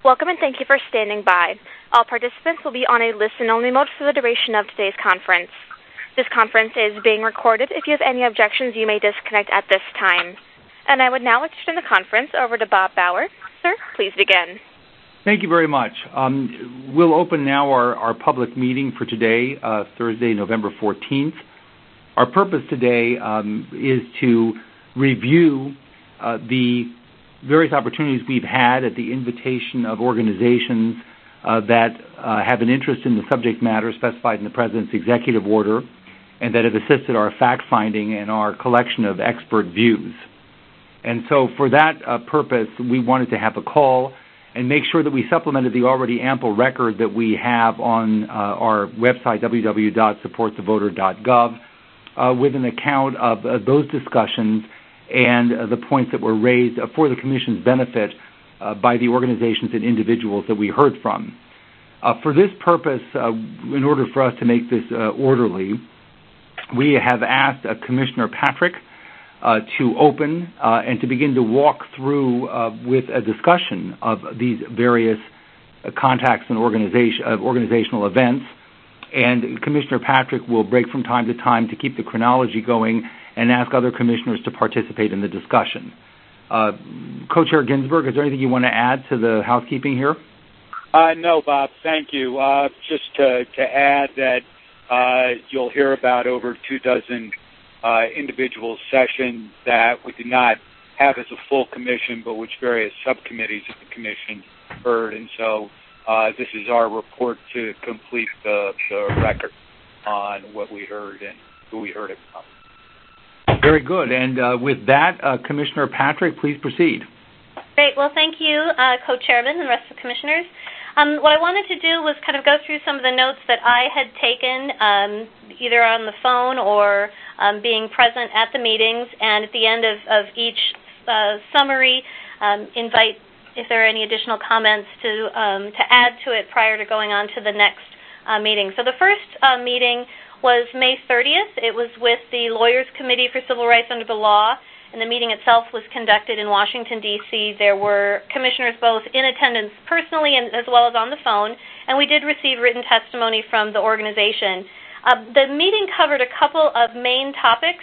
Welcome and thank you for standing by. All participants will be on a listen-only mode for the duration of today's conference. This conference is being recorded. If you have any objections, you may disconnect at this time. And I would now like to turn the conference over to Bob Bauer. Sir, please begin. Thank you very much. We'll open now our public meeting for today, Thursday, November 14th. Our purpose today is to review the various opportunities we've had at the invitation of organizations that have an interest in the subject matter specified in the President's executive order and that have assisted our fact-finding and our collection of expert views. And so for that purpose, we wanted to have a call and make sure that we supplemented the already ample record that we have on our website, www.supportthevoter.gov, with an account of those discussions and the points that were raised for the Commission's benefit by the organizations and individuals that we heard from. For this purpose, in order for us to make this orderly, we have asked Commissioner Patrick to open and to begin to walk through with a discussion of these various contacts and organizational events. And Commissioner Patrick will break from time to time to keep the chronology going and ask other commissioners to participate in the discussion. Co-Chair Ginsburg, is there anything you want to add to the housekeeping here? No, Bob, thank you. Just to add that you'll hear about over 24 individual sessions that we did not have as a full commission, but which various subcommittees of the commission heard. And so this is our report to complete the record on what we heard and who we heard it from. Very good. And with that, Commissioner Patrick, please proceed. Great. Well, thank you, Co-Chairman and the rest of the commissioners. What I wanted to do was kind of go through some of the notes that I had taken, either on the phone or being present at the meetings, and at the end of each summary, invite if there are any additional comments to add to it prior to going on to the next meeting. So the first meeting was May 30th. It was with the Lawyers Committee for Civil Rights Under the Law, and the meeting itself was conducted in Washington, D.C. There were commissioners both in attendance personally and as well as on the phone, and we did receive written testimony from the organization. The meeting covered a couple of main topics,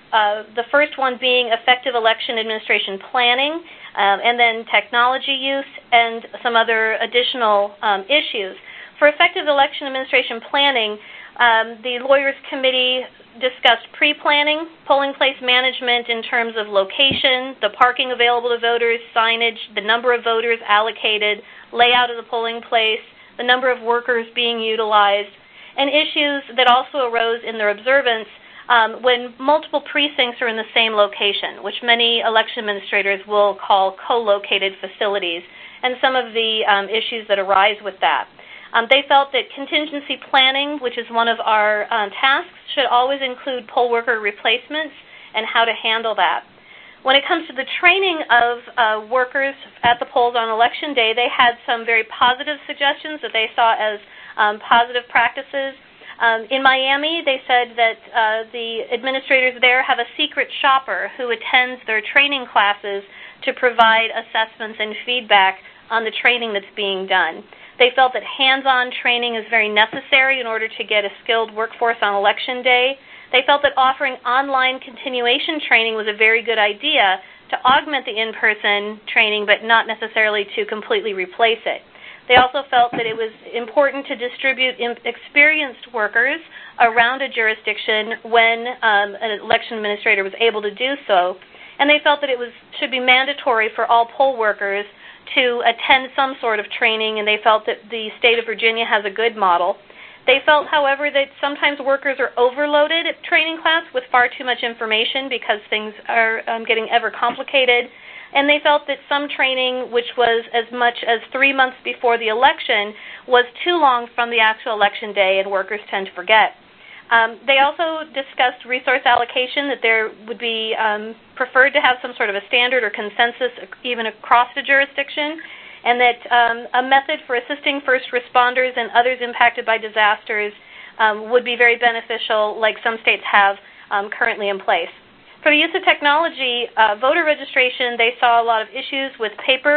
the first one being effective election administration planning, and then technology use and some other additional issues. For effective election administration planning, the Lawyers Committee discussed pre-planning, polling place management in terms of location, the parking available to voters, signage, the number of voters allocated, layout of the polling place, the number of workers being utilized, and issues that also arose in their observance when multiple precincts are in the same location, which many election administrators will call co-located facilities, and some of the issues that arise with that. They felt that contingency planning, which is one of our tasks, should always include poll worker replacements and how to handle that. When it comes to the training of workers at the polls on Election Day, they had some very positive suggestions that they saw as positive practices. In Miami, they said that the administrators there have a secret shopper who attends their training classes to provide assessments and feedback on the training that's being done. They felt that hands-on training is very necessary in order to get a skilled workforce on Election Day. They felt that offering online continuation training was a very good idea to augment the in-person training, but not necessarily to completely replace it. They also felt that it was important to distribute experienced workers around a jurisdiction when an election administrator was able to do so. And they felt that it should be mandatory for all poll workers to attend some sort of training, and they felt that the state of Virginia has a good model. They felt, however, that sometimes workers are overloaded at training class with far too much information because things are getting ever complicated. And they felt that some training, which was as much as 3 months before the election, was too long from the actual election day, and workers tend to forget. They also discussed resource allocation, that there would be preferred to have some sort of a standard or consensus even across the jurisdiction, and that a method for assisting first responders and others impacted by disasters would be very beneficial, like some states have currently in place. For the use of technology, voter registration, they saw a lot of issues with paper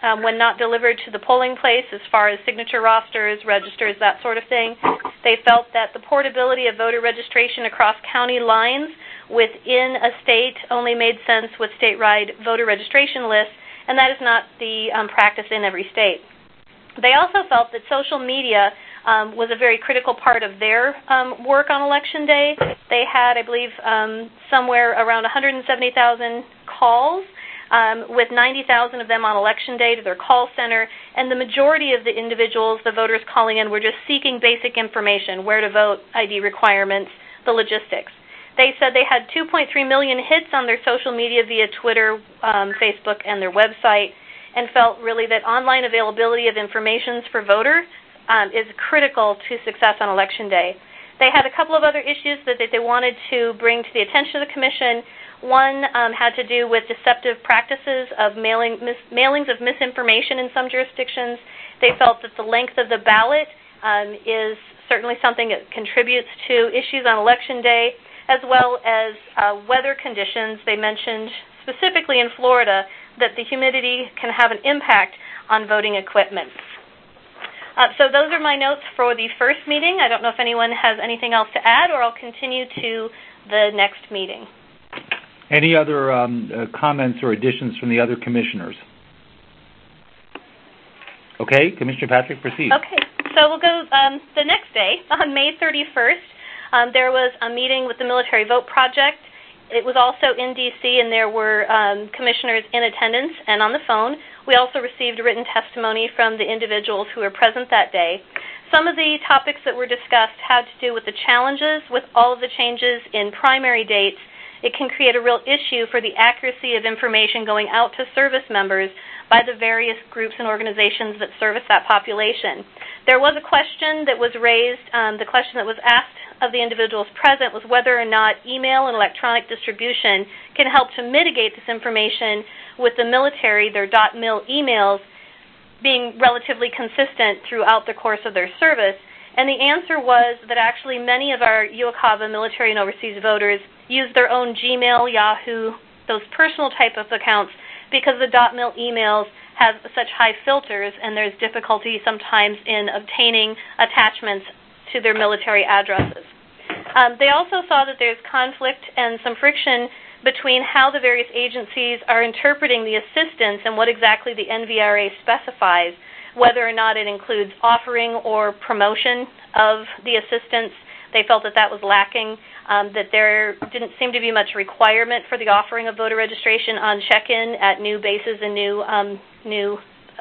when not delivered to the polling place as far as signature rosters, registers, that sort of thing. They felt that the portability of voter registration across county lines within a state only made sense with statewide voter registration lists, and that is not the practice in every state. They also felt that social media was a very critical part of their work on Election Day. They had, I believe, somewhere around 170,000 calls, with 90,000 of them on Election Day to their call center, and the majority of the individuals, the voters calling in, were just seeking basic information, where to vote, ID requirements, the logistics. They said they had 2.3 million hits on their social media via Twitter, Facebook, and their website, and felt really that online availability of information for voters is critical to success on Election Day. They had a couple of other issues that they wanted to bring to the attention of the Commission. One had to do with deceptive practices of mailings of misinformation in some jurisdictions. They felt that the length of the ballot is certainly something that contributes to issues on Election Day, as well as weather conditions. They mentioned specifically in Florida that the humidity can have an impact on voting equipment. So those are my notes for the first meeting. I don't know if anyone has anything else to add, or I'll continue to the next meeting. Any other comments or additions from the other commissioners? Okay, Commissioner Patrick, proceed. Okay, so we'll go the next day, on May 31st. There was a meeting with the Military Vote Project. It was also in D.C., and there were commissioners in attendance and on the phone. We also received written testimony from the individuals who were present that day. Some of the topics that were discussed had to do with the challenges with all of the changes in primary dates. It can create a real issue for the accuracy of information going out to service members by the various groups and organizations that service that population. There was a question that was raised. The question that was asked of the individuals present was whether or not email and electronic distribution can help to mitigate this information, with the military, their .mil emails, being relatively consistent throughout the course of their service. And the answer was that actually many of our UOCAVA military and overseas voters use their own Gmail, Yahoo, those personal type of accounts, because the .mil emails have such high filters, and there's difficulty sometimes in obtaining attachments to their military addresses. They also saw that there's conflict and some friction between how the various agencies are interpreting the assistance and what exactly the NVRA specifies, whether or not it includes offering or promotion of the assistance. They felt that that was lacking, that there didn't seem to be much requirement for the offering of voter registration on check-in at new bases and new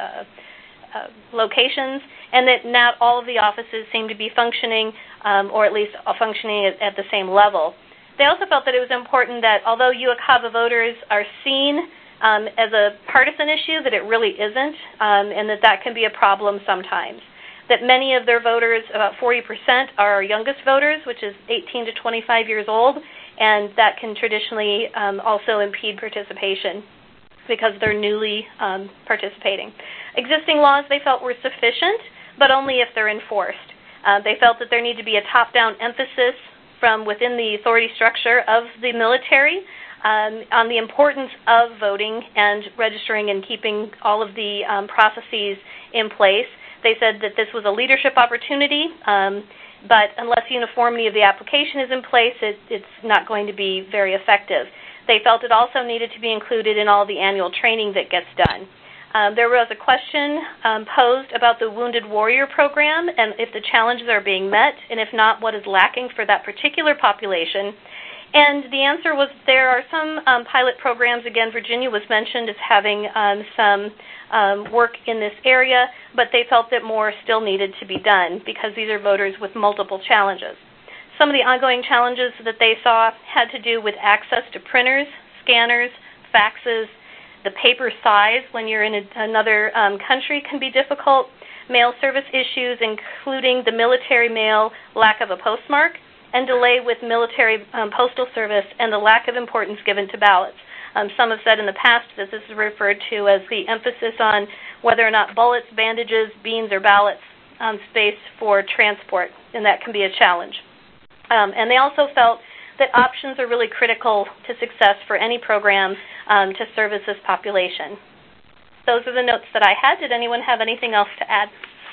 locations, and that not all of the offices seem to be functioning, or at least functioning at the same level. They also felt that it was important that although UOCAVA voters are seen as a partisan issue, that it really isn't, and that can be a problem sometimes. That many of their voters, about 40%, are our youngest voters, which is 18 to 25 years old, and that can traditionally also impede participation because they're newly participating. Existing laws they felt were sufficient, but only if they're enforced. They felt that there needed to be a top-down emphasis from within the authority structure of the military on the importance of voting and registering and keeping all of the processes in place. They said that this was a leadership opportunity, but unless uniformity of the application is in place, it's not going to be very effective. They felt it also needed to be included in all the annual training that gets done. There was a question posed about the Wounded Warrior Program and if the challenges are being met, and if not, what is lacking for that particular population. And the answer was there are some pilot programs. Again, Virginia was mentioned as having some work in this area, but they felt that more still needed to be done because these are voters with multiple challenges. Some of the ongoing challenges that they saw had to do with access to printers, scanners, faxes. The paper size when you're in another country can be difficult. Mail service issues, including the military mail, lack of a postmark, and delay with military postal service, and the lack of importance given to ballots. Some have said in the past that this is referred to as the emphasis on whether or not bullets, bandages, beans, or ballots space for transport, and that can be a challenge. And they also felt that options are really critical to success for any program to service this population. those are the notes that I had. Did anyone have anything else to add?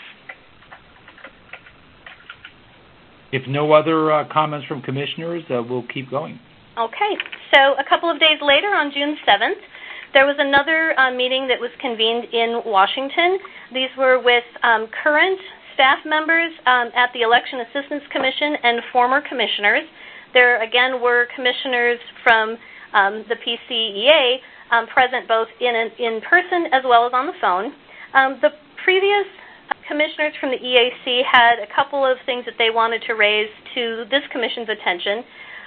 If no other comments from commissioners, we'll keep going. Okay. So a couple of days later, on June 7th, there was another meeting that was convened in Washington. These were with current staff members at the Election Assistance Commission and former commissioners. There, again, were commissioners from the PCEA present both in person as well as on the phone. The previous commissioners from the EAC had a couple of things that they wanted to raise to this commission's attention.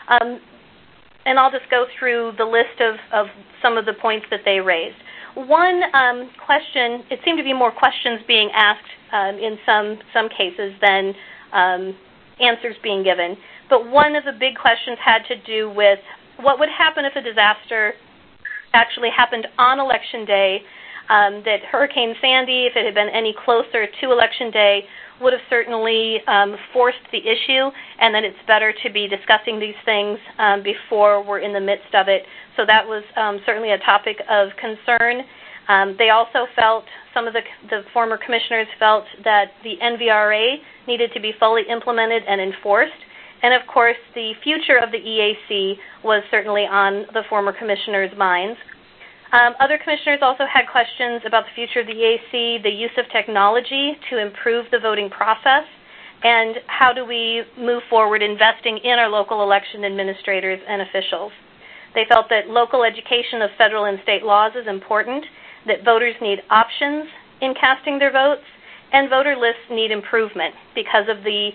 And I'll just go through the list of some of the points that they raised. One question, it seemed to be more questions being asked in some cases than answers being given. But one of the big questions had to do with what would happen if a disaster actually happened on Election Day, that Hurricane Sandy, if it had been any closer to Election Day, would have certainly forced the issue, and that it's better to be discussing these things before we're in the midst of it. So that was certainly a topic of concern. They also felt, some of the former commissioners felt that the NVRA needed to be fully implemented and enforced. And of course, the future of the EAC was certainly on the former commissioners' minds. Other commissioners also had questions about the future of the EAC, the use of technology to improve the voting process, and how do we move forward investing in our local election administrators and officials. They felt that local education of federal and state laws is important, that voters need options in casting their votes, and voter lists need improvement because of the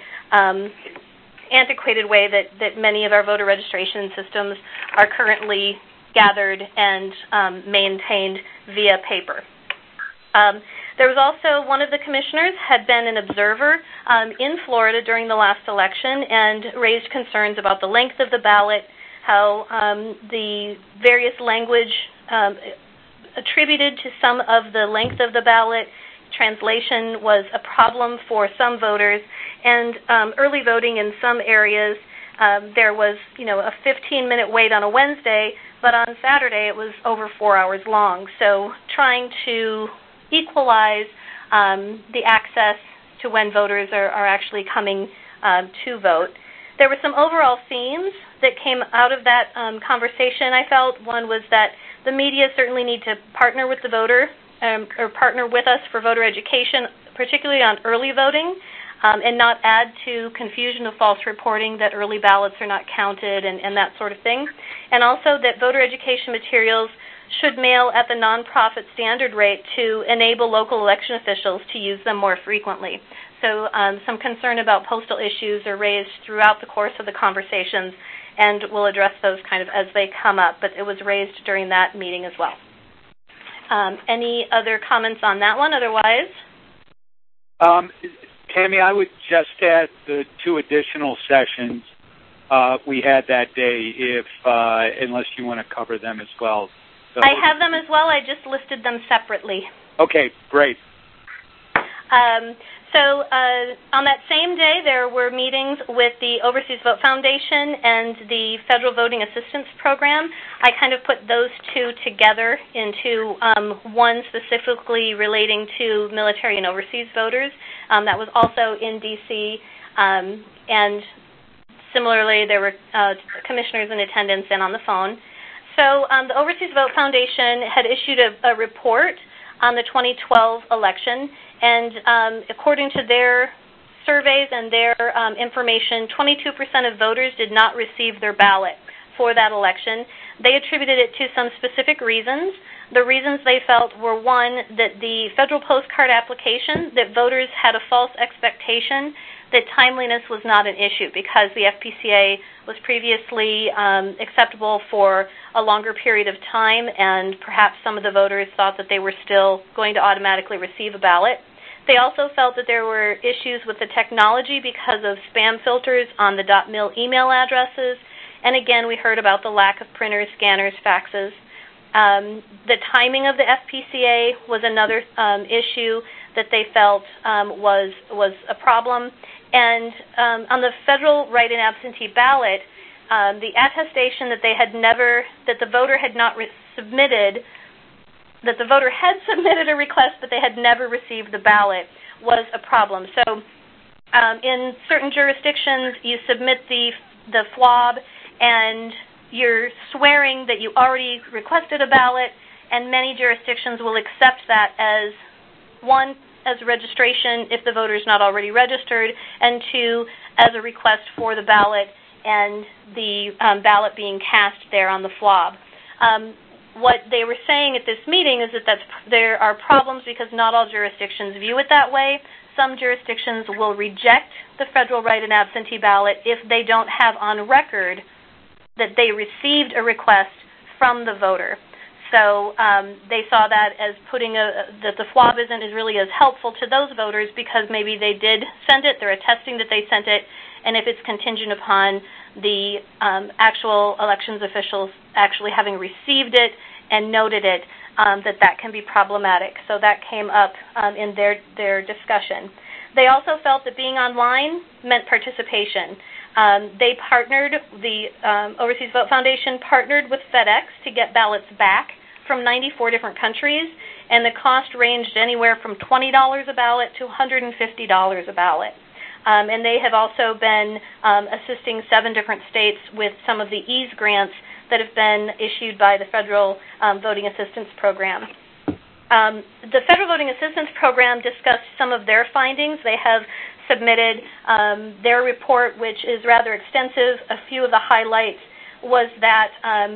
antiquated way that many of our voter registration systems are currently gathered and maintained via paper. There was also, one of the commissioners had been an observer in Florida during the last election and raised concerns about the length of the ballot, how the various language attributed to some of the length of the ballot, translation was a problem for some voters, and early voting in some areas, there was, a 15-minute wait on a Wednesday, but on Saturday it was over 4 hours long. So trying to equalize the access to when voters are actually coming to vote. There were some overall themes that came out of that conversation, I felt. One was that the media certainly need to partner with the voter or partner with us for voter education, particularly on early voting, and not add to confusion of false reporting that early ballots are not counted and that sort of thing. And also that voter education materials should mail at the nonprofit standard rate to enable local election officials to use them more frequently. So some concern about postal issues are raised throughout the course of the conversations, and we'll address those kind of as they come up, but it was raised during that meeting as well. Any other comments on that one otherwise? Tammy, I would just add the 2 additional sessions we had that day, unless you want to cover them as well. So, I have them as well. I just listed them separately. Okay, great. So on that same day, there were meetings with the Overseas Vote Foundation and the Federal Voting Assistance Program. I kind of put those 2 together into one specifically relating to military and overseas voters. That was also in D.C. And similarly, there were commissioners in attendance and on the phone. So the Overseas Vote Foundation had issued a report on the 2012 election, and according to their surveys and their information, 22% of voters did not receive their ballot for that election. They attributed it to some specific reasons. The reasons they felt were, one, that the federal postcard application, that voters had a false expectation that timeliness was not an issue because the FPCA was previously acceptable for a longer period of time, and perhaps some of the voters thought that they were still going to automatically receive a ballot. They also felt that there were issues with the technology because of spam filters on the .mil email addresses, and again, we heard about the lack of printers, scanners, faxes. The timing of the FPCA was another issue that they felt was a problem. And on the federal write-in absentee ballot, the attestation that the voter had not submitted that the voter had submitted a request but they had never received the ballot was a problem. So in certain jurisdictions, you submit the FWAB and you're swearing that you already requested a ballot, and many jurisdictions will accept that as, one, as registration if the voter is not already registered, and two, as a request for the ballot and the ballot being cast there on the FWAB. What they were saying at this meeting is that there are problems because not all jurisdictions view it that way. Some jurisdictions will reject the federal write-in absentee ballot if they don't have on record that they received a request from the voter. So they saw that as that the FWAB isn't really as helpful to those voters because maybe they did send it, they're attesting that they sent it, and if it's contingent upon the actual elections officials actually having received it and noted it, that can be problematic. So that came up in their discussion. They also felt that being online meant participation. They partnered, the Overseas Vote Foundation partnered with FedEx to get ballots back from 94 different countries, and the cost ranged anywhere from $20 a ballot to $150 a ballot. And they have also been assisting 7 different states with some of the EASE grants that have been issued by the Federal Voting Assistance Program. The Federal Voting Assistance Program discussed some of their findings. They have submitted their report, which is rather extensive. A few of the highlights was that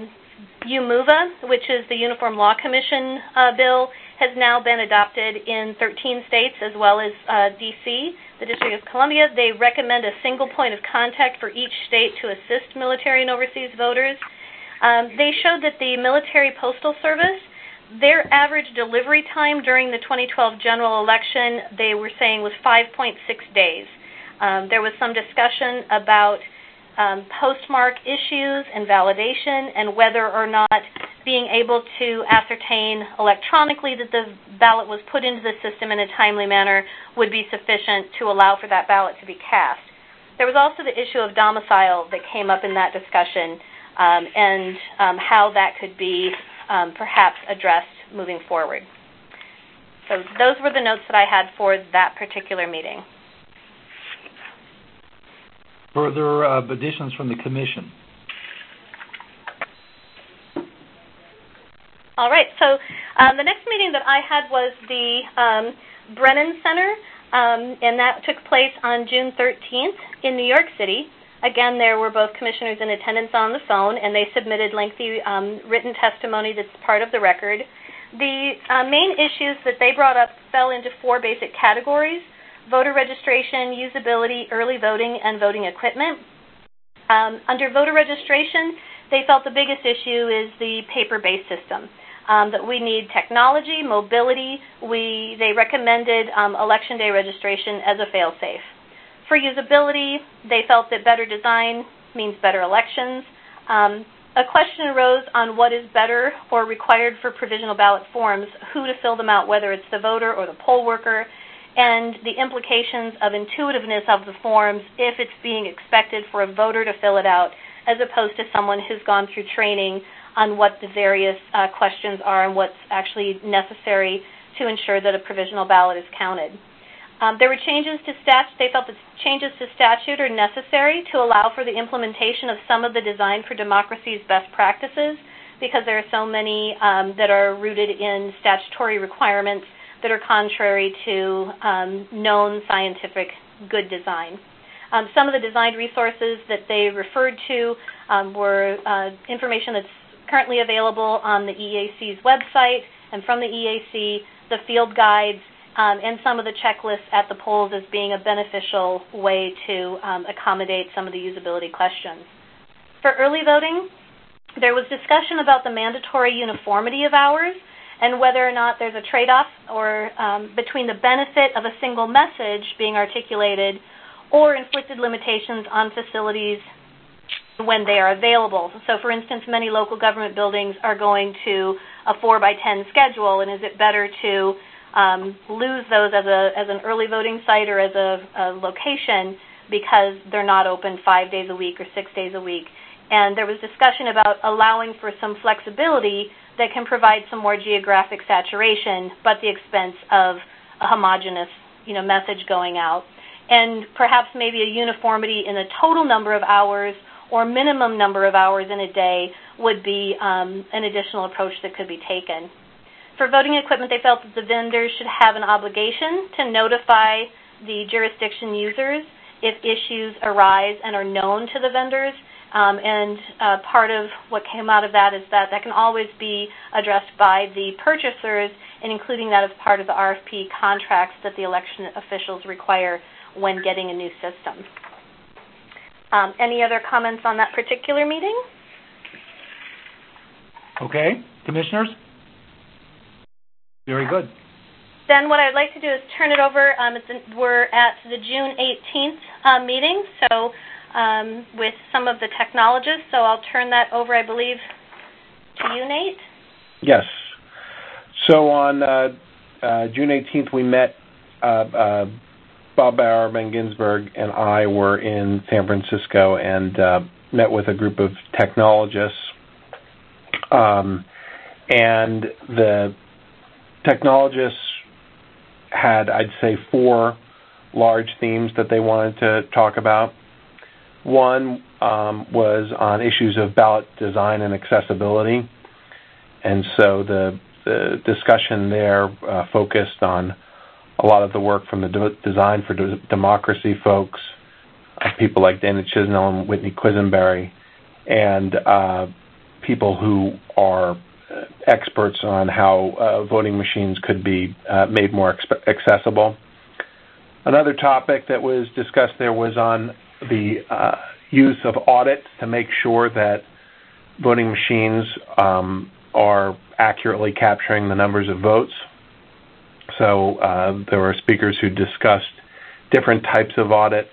UMUVA, which is the Uniform Law Commission bill, has now been adopted in 13 states as well as D.C., the District of Columbia. They recommend a single point of contact for each state to assist military and overseas voters. They showed that the Military Postal Service, their average delivery time during the 2012 general election, they were saying was 5.6 days. There was some discussion about postmark issues and validation and whether or not being able to ascertain electronically that the ballot was put into the system in a timely manner would be sufficient to allow for that ballot to be cast. There was also the issue of domicile that came up in that discussion and how that could be perhaps addressed moving forward. So those were the notes that I had for that particular meeting. Further additions from the Commission? All right, so the next meeting that I had was the Brennan Center, and that took place on June 13th in New York City. Again, there were both commissioners in attendance on the phone, and they submitted lengthy written testimony that's part of the record. The main issues that they brought up fell into 4 basic categories: voter registration, usability, early voting, and voting equipment. Under voter registration, they felt the biggest issue is the paper-based system, that we need technology, mobility. They recommended Election Day registration as a fail-safe. For usability, they felt that better design means better elections. A question arose on what is better or required for provisional ballot forms, who to fill them out, whether it's the voter or the poll worker, and the implications of intuitiveness of the forms if it's being expected for a voter to fill it out as opposed to someone who's gone through training on what the various questions are and what's actually necessary to ensure that a provisional ballot is counted. There were changes to statute. They felt that changes to statute are necessary to allow for the implementation of some of the Design for Democracy's best practices because there are so many that are rooted in statutory requirements that are contrary to known scientific good design. Some of the design resources that they referred to were information that's currently available on the EAC's website and from the EAC, the field guides, and some of the checklists at the polls as being a beneficial way to accommodate some of the usability questions. For early voting, there was discussion about the mandatory uniformity of hours and whether or not there's a trade-off or between the benefit of a single message being articulated or inflicted limitations on facilities when they are available. So, for instance, many local government buildings are going to a 4x10 schedule, and is it better to lose those as an early voting site or as a location because they're not open 5 days a week or 6 days a week? And there was discussion about allowing for some flexibility that can provide some more geographic saturation, but at the expense of a homogeneous, message going out. And perhaps maybe a uniformity in the total number of hours or minimum number of hours in a day would be an additional approach that could be taken. For voting equipment, they felt that the vendors should have an obligation to notify the jurisdiction users if issues arise and are known to the vendors. Part of what came out of that is that can always be addressed by the purchasers, and including that as part of the RFP contracts that the election officials require when getting a new system. Any other comments on that particular meeting? Okay. Commissioners? Very good. Then what I'd like to do is turn it over. We're at the June 18th meeting, so with some of the technologists. So I'll turn that over, I believe, to you, Nate. Yes. So on June 18th, we met, Bob Bauer, Ben Ginsberg, and I were in San Francisco and met with a group of technologists. And the technologists had, I'd say, 4 large themes that they wanted to talk about. One was on issues of ballot design and accessibility. And so the discussion there focused on a lot of the work from the Design for Democracy folks, people like Dana Chisnell and Whitney Quisenberry, and people who are experts on how voting machines could be made more accessible. Another topic that was discussed there was on the use of audits to make sure that voting machines are accurately capturing the numbers of votes. So there were speakers who discussed different types of audits,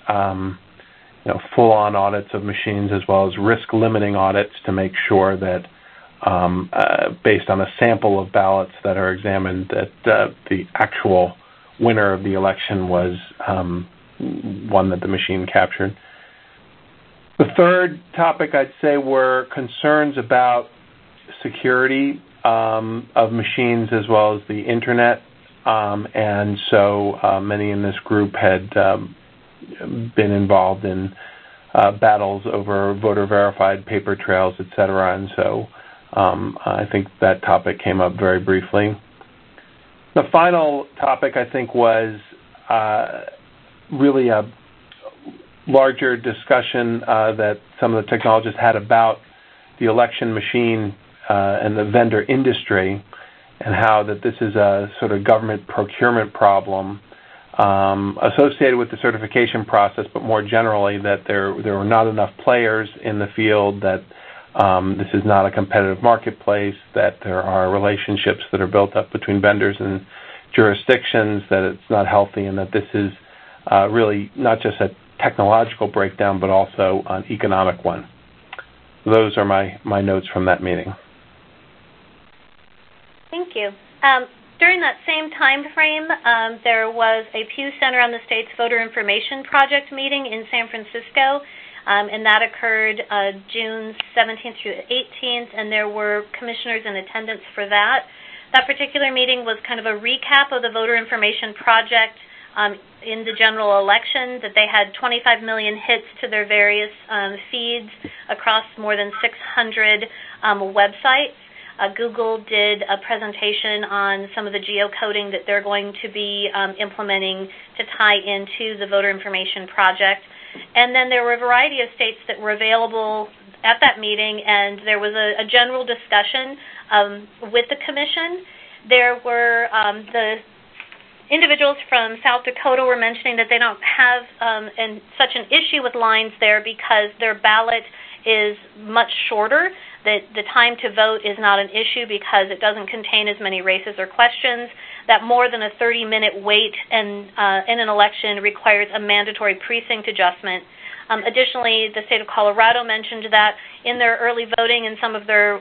full-on audits of machines, as well as risk-limiting audits to make sure that based on a sample of ballots that are examined, that the actual winner of the election was one that the machine captured. The third topic, I'd say, were concerns about security of machines as well as the Internet. And so many in this group had been involved in battles over voter-verified paper trails, et cetera. And so I think that topic came up very briefly. The final topic, I think, was really a larger discussion that some of the technologists had about the election machine and the vendor industry, and how that this is a sort of government procurement problem associated with the certification process, but more generally that there were not enough players in the field, that this is not a competitive marketplace, that there are relationships that are built up between vendors and jurisdictions, that it's not healthy, and that this is really not just a technological breakdown, but also an economic one. Those are my notes from that meeting. Thank you. During that same time frame, there was a Pew Center on the State's Voter Information Project meeting in San Francisco, and that occurred June 17th through 18th, and there were commissioners in attendance for that. That particular meeting was kind of a recap of the Voter Information Project in the general election, that they had 25 million hits to their various feeds across more than 600 websites. Google did a presentation on some of the geocoding that they're going to be implementing to tie into the Voter Information Project. And then there were a variety of states that were available at that meeting, and there was a general discussion with the commission. There were the individuals from South Dakota were mentioning that they don't have such an issue with lines there because their ballot is much shorter, that the time to vote is not an issue because it doesn't contain as many races or questions, that more than a 30-minute wait in an election requires a mandatory precinct adjustment. Additionally, the state of Colorado mentioned that in their early voting and some of their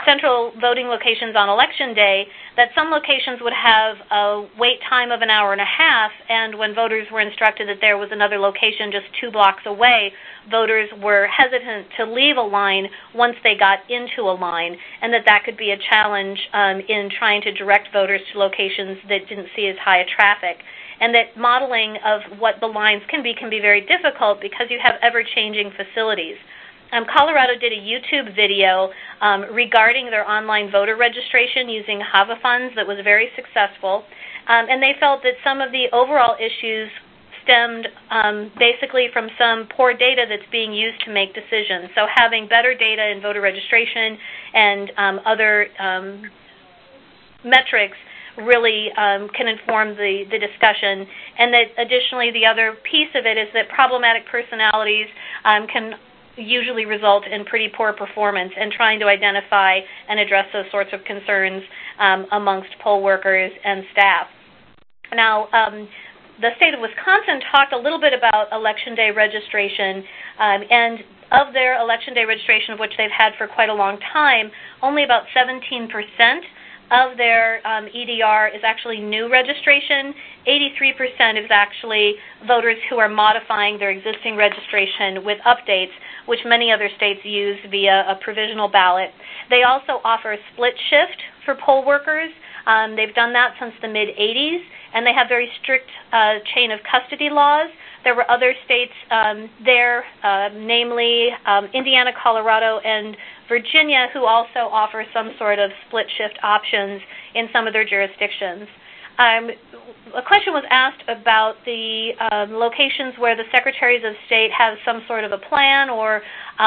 central voting locations on Election Day, that some locations would have a wait time of an hour and a half, and when voters were instructed that there was another location just 2 blocks away, voters were hesitant to leave a line once they got into a line, and that could be a challenge in trying to direct voters to locations that didn't see as high a traffic. And that modeling of what the lines can be very difficult because you have ever-changing facilities. Colorado did a YouTube video regarding their online voter registration using HAVA funds that was very successful, and they felt that some of the overall issues stemmed basically from some poor data that's being used to make decisions. So having better data in voter registration and other metrics really can inform the discussion. And that additionally, the other piece of it is that problematic personalities can usually result in pretty poor performance, and trying to identify and address those sorts of concerns amongst poll workers and staff. Now, the state of Wisconsin talked a little bit about Election Day registration, and of their Election Day registration, of which they've had for quite a long time, only about 17% of their EDR is actually new registration. 83% is actually voters who are modifying their existing registration with updates, which many other states use via a provisional ballot. They also offer a split shift for poll workers. They've done that since the mid-'80s, and they have very strict chain of custody laws. There were other states there, namely Indiana, Colorado, and Virginia, who also offer some sort of split shift options in some of their jurisdictions. A question was asked about the locations where the secretaries of state have some sort of a plan or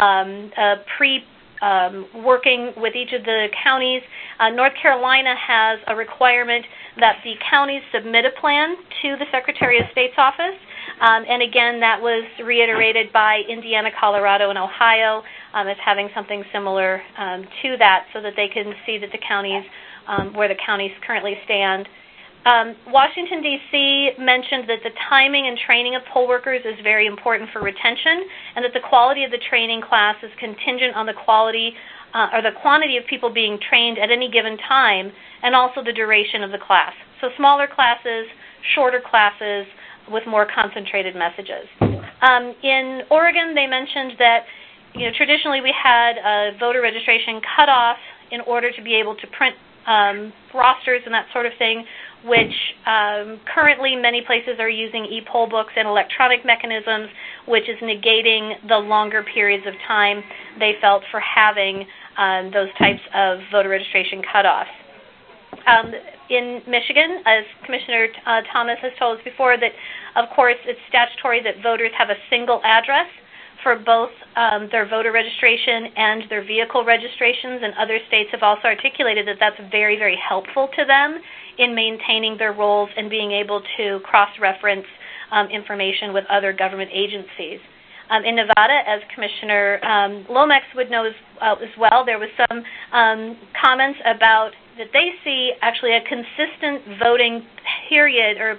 working with each of the counties. North Carolina has a requirement that the counties submit a plan to the Secretary of State's office. And again, that was reiterated by Indiana, Colorado, and Ohio as having something similar to that, so that they can see that the counties, where the counties currently stand. Washington, D.C. mentioned that the timing and training of poll workers is very important for retention, and that the quality of the training class is contingent on the quality or the quantity of people being trained at any given time, and also the duration of the class. So smaller classes, shorter classes, with more concentrated messages. In Oregon, they mentioned that traditionally we had a voter registration cutoff in order to be able to print rosters and that sort of thing, which currently many places are using e-poll books and electronic mechanisms, which is negating the longer periods of time they felt for having those types of voter registration cutoffs. In Michigan, as Commissioner Thomas has told us before, that of course it's statutory that voters have a single address for both their voter registration and their vehicle registrations, and other states have also articulated that that's very, very helpful to them in maintaining their roles and being able to cross-reference information with other government agencies. In Nevada, as Commissioner Lomax would know as well, there was some comments about that they see actually a consistent voting period or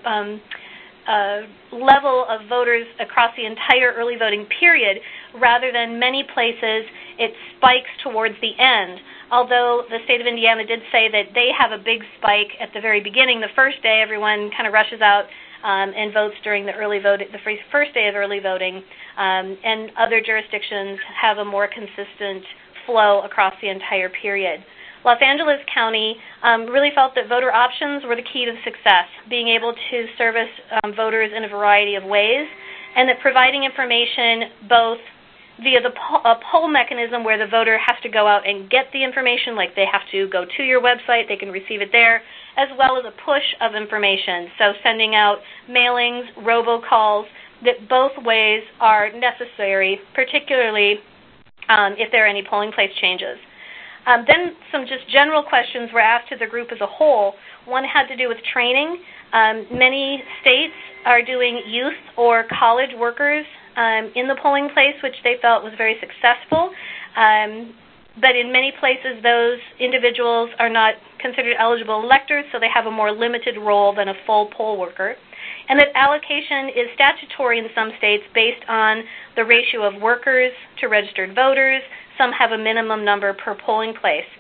level of voters across the entire early voting period, rather than many places it spikes towards the end. Although the state of Indiana did say that they have a big spike at the very beginning. The first day, everyone kind of rushes out and votes during the early vote, the first day of early voting, and other jurisdictions have a more consistent flow across the entire period. Los Angeles County really felt that voter options were the key to success, being able to service voters in a variety of ways, and that providing information both via a poll mechanism where the voter has to go out and get the information, like they have to go to your website, they can receive it there, as well as a push of information, so sending out mailings, robocalls, that both ways are necessary, particularly if there are any polling place changes. Then some just general questions were asked to the group as a whole. One had to do with training. Many states are doing youth or college workers in the polling place, which they felt was very successful. But in many places, those individuals are not considered eligible electors, so they have a more limited role than a full poll worker. And that allocation is statutory in some states based on the ratio of workers to registered voters. Some have a minimum number per polling place.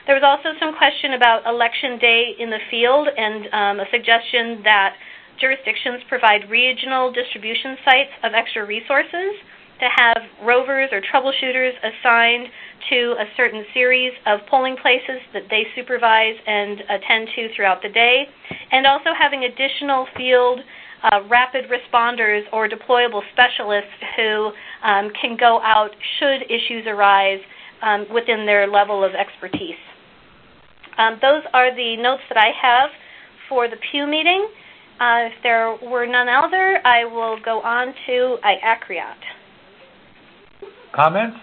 There was also some question about election day in the field and a suggestion that jurisdictions provide regional distribution sites of extra resources to have rovers or troubleshooters assigned to a certain series of polling places that they supervise and attend to throughout the day, and also having additional field rapid responders or deployable specialists who can go out should issues arise within their level of expertise. Those are the notes that I have for the Pew meeting. If there were none other, I will go on to IACRIAT. Comments?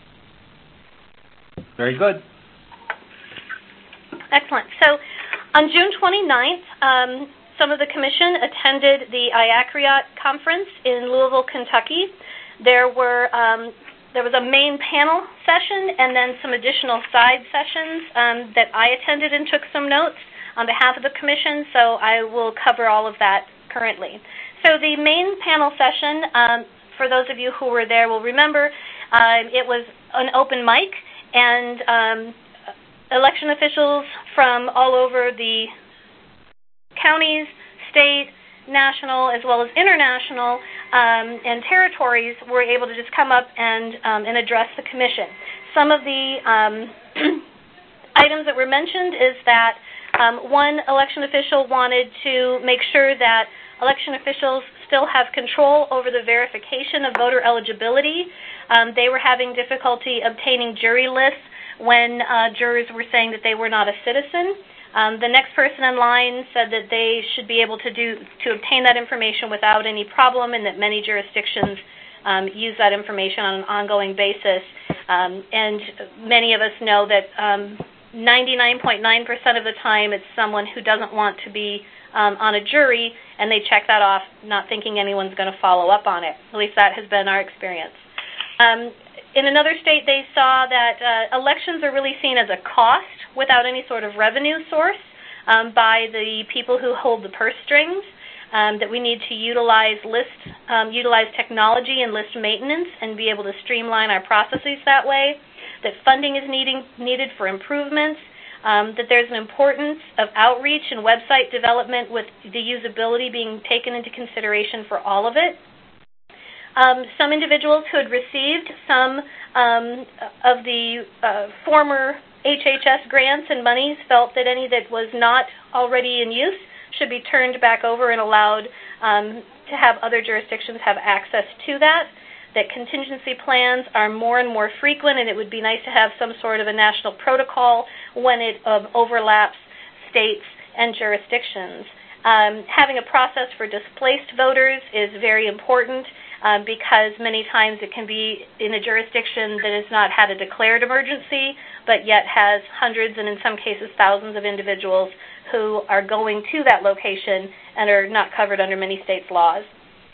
Very good. Excellent. So on June 29th, some of the commission attended the IACRIAT conference in Louisville, Kentucky. There was a main panel session and then some additional side sessions that I attended and took some notes on behalf of the commission, so I will cover all of that currently. So the main panel session, for those of you who were there will remember, it was an open mic, and election officials from all over the counties, state, national, as well as international, and territories were able to just come up and address the commission. Some of the items that were mentioned is that one election official wanted to make sure that election officials still have control over the verification of voter eligibility. They were having difficulty obtaining jury lists when jurors were saying that they were not a citizen. The next person in line said that they should be able to obtain that information without any problem, and that many jurisdictions use that information on an ongoing basis. And many of us know that 99.9% of the time it's someone who doesn't want to be on a jury, and they check that off, not thinking anyone's going to follow up on it. At least that has been our experience. In another state, they saw that elections are really seen as a cost without any sort of revenue source by the people who hold the purse strings, that we need to utilize technology and list maintenance and be able to streamline our processes that way, that funding is needed for improvements, that there's an importance of outreach and website development with the usability being taken into consideration for all of it. Some individuals who had received some of the former HHS grants and monies felt that any that was not already in use should be turned back over and allowed to have other jurisdictions have access to that, that contingency plans are more and more frequent, and it would be nice to have some sort of a national protocol when it overlaps states and jurisdictions. Having a process for displaced voters is very important because many times it can be in a jurisdiction that has not had a declared emergency, but yet has hundreds and in some cases thousands of individuals who are going to that location and are not covered under many states' laws.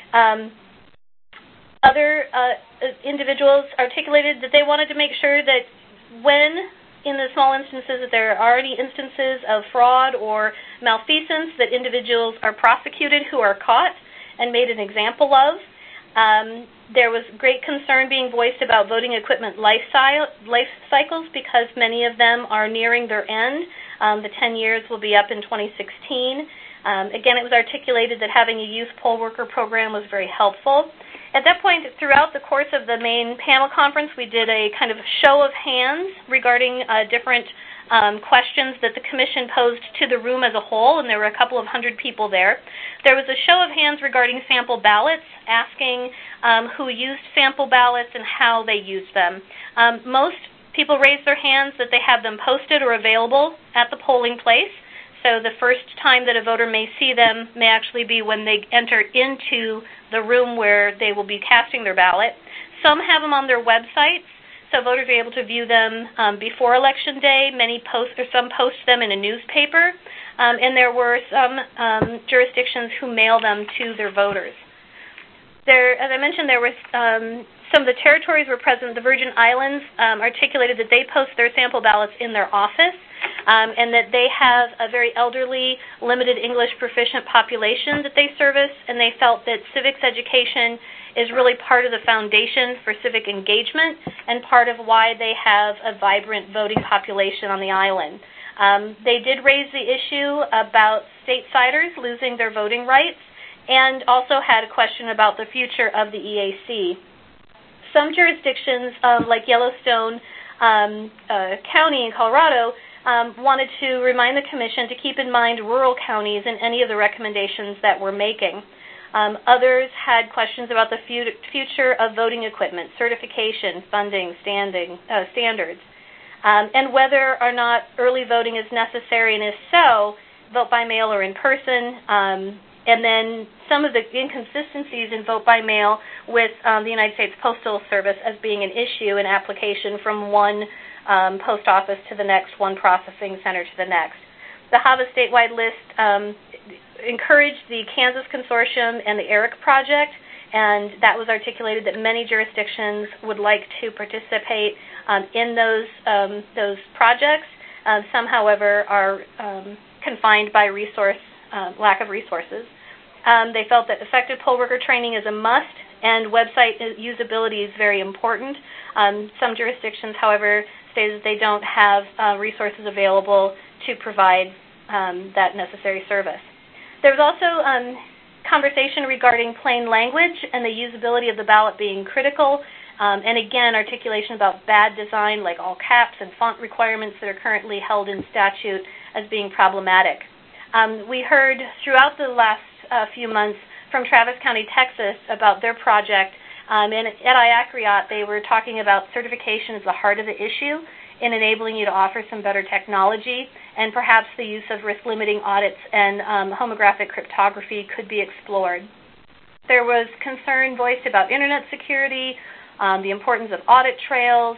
Other individuals articulated that they wanted to make sure that when, in the small instances that there are already instances of fraud or malfeasance, that individuals are prosecuted who are caught and made an example of. There was great concern being voiced about voting equipment life cycles because many of them are nearing their end. The 10 years will be up in 2016. Again, it was articulated that having a youth poll worker program was very helpful. At that point, throughout the course of the main panel conference, we did a kind of show of hands regarding different questions that the commission posed to the room as a whole, and there were a couple of hundred people there. There was a show of hands regarding sample ballots, asking who used sample ballots and how they used them. Most people raised their hands that they have them posted or available at the polling place. So the first time that a voter may see them may actually be when they enter into the room where they will be casting their ballot. Some have them on their websites, so voters are able to view them before Election Day. Some post them in a newspaper, and there were some jurisdictions who mail them to their voters. As I mentioned, there was some of the territories were present. The Virgin Islands articulated that they post their sample ballots in their office. and that they have a very elderly, limited English proficient population that they service, and they felt that civics education is really part of the foundation for civic engagement and part of why they have a vibrant voting population on the island. They did raise the issue about stateside losing their voting rights and also had a question about the future of the EAC. Some jurisdictions, like Yellowstone County in Colorado, wanted to remind the Commission to keep in mind rural counties in any of the recommendations that we're making. Others had questions about the future of voting equipment, certification, funding, standards, and whether or not early voting is necessary, and if so, vote by mail or in person, and then some of the inconsistencies in vote by mail with the United States Postal Service as being an issue in application from one post office to the next, one processing center to the next. The HAVA statewide list encouraged the Kansas Consortium and the ERIC project, and that was articulated that many jurisdictions would like to participate in those projects. Some, however, are confined by lack of resources. They felt that effective poll worker training is a must, and website usability is very important. Some jurisdictions, however, say that they don't have resources available to provide that necessary service. There was also conversation regarding plain language and the usability of the ballot being critical, and again, articulation about bad design like all caps and font requirements that are currently held in statute as being problematic. We heard throughout the last few months from Travis County, Texas, about their project, and at IACRIOT they were talking about certification as the heart of the issue in enabling you to offer some better technology, and perhaps the use of risk-limiting audits and homographic cryptography could be explored. There was concern voiced about internet security, the importance of audit trails.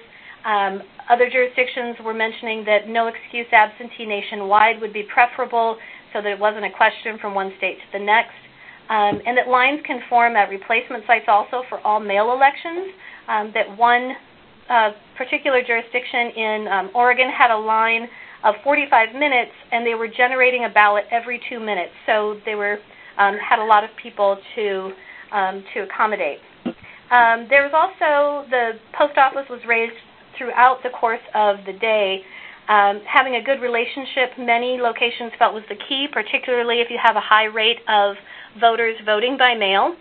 Other jurisdictions were mentioning that no excuse absentee nationwide would be preferable, so that it wasn't a question from one state to the next, and that lines can form at replacement sites also for all mail elections, that one particular jurisdiction in Oregon had a line of 45 minutes, and they were generating a ballot every 2 minutes, so they were had a lot of people to accommodate. There was also, the post office was raised throughout the course of the day. Having a good relationship, many locations felt was the key, particularly if you have a high rate of voters voting by mail.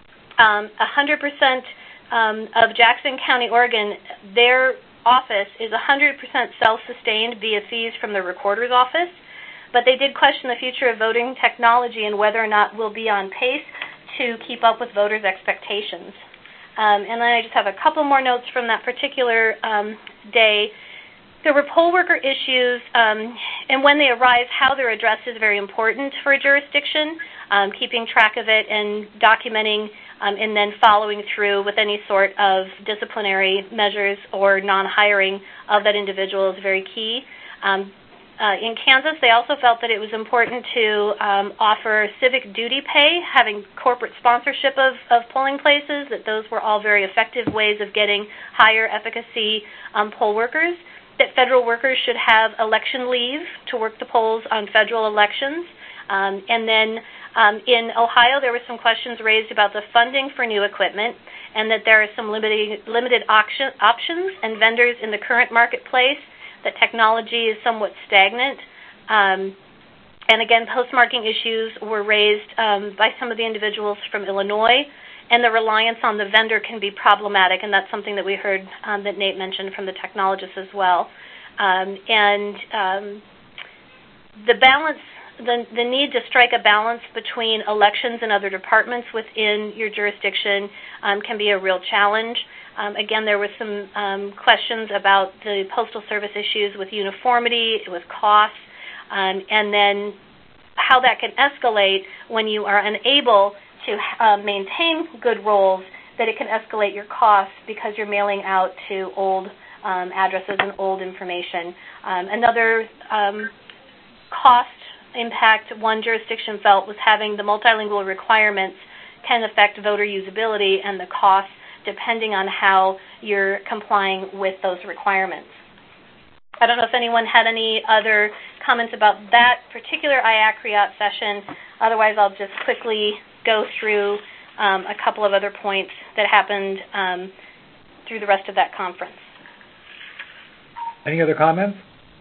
100% of Jackson County, Oregon, their office is 100% self-sustained via fees from the recorder's office, but they did question the future of voting technology and whether or not we'll be on pace to keep up with voters' expectations. And then I just have a couple more notes from that particular day. There were poll worker issues, and when they arise, how they're addressed is very important for a jurisdiction, keeping track of it and documenting and then following through with any sort of disciplinary measures or non-hiring of that individual is very key. In Kansas, they also felt that it was important to offer civic duty pay, having corporate sponsorship of polling places, that those were all very effective ways of getting higher efficacy poll workers, that federal workers should have election leave to work the polls on federal elections. And then in Ohio, there were some questions raised about the funding for new equipment and that there are some limited options and vendors in the current marketplace, that technology is somewhat stagnant. And again, postmarking issues were raised by some of the individuals from Illinois, and the reliance on the vendor can be problematic, and that's something that we heard that Nate mentioned from the technologists as well. The balance, the need to strike a balance between elections and other departments within your jurisdiction can be a real challenge. Again, there were some questions about the Postal Service issues with uniformity, with costs, and then how that can escalate when you are unable to maintain good rolls, that it can escalate your costs because you're mailing out to old addresses and old information. Another cost impact one jurisdiction felt was having the multilingual requirements can affect voter usability and the cost depending on how you're complying with those requirements. I don't know if anyone had any other comments about that particular IACRIAT session. Otherwise, I'll just quickly go through a couple of other points that happened through the rest of that conference. Any other comments?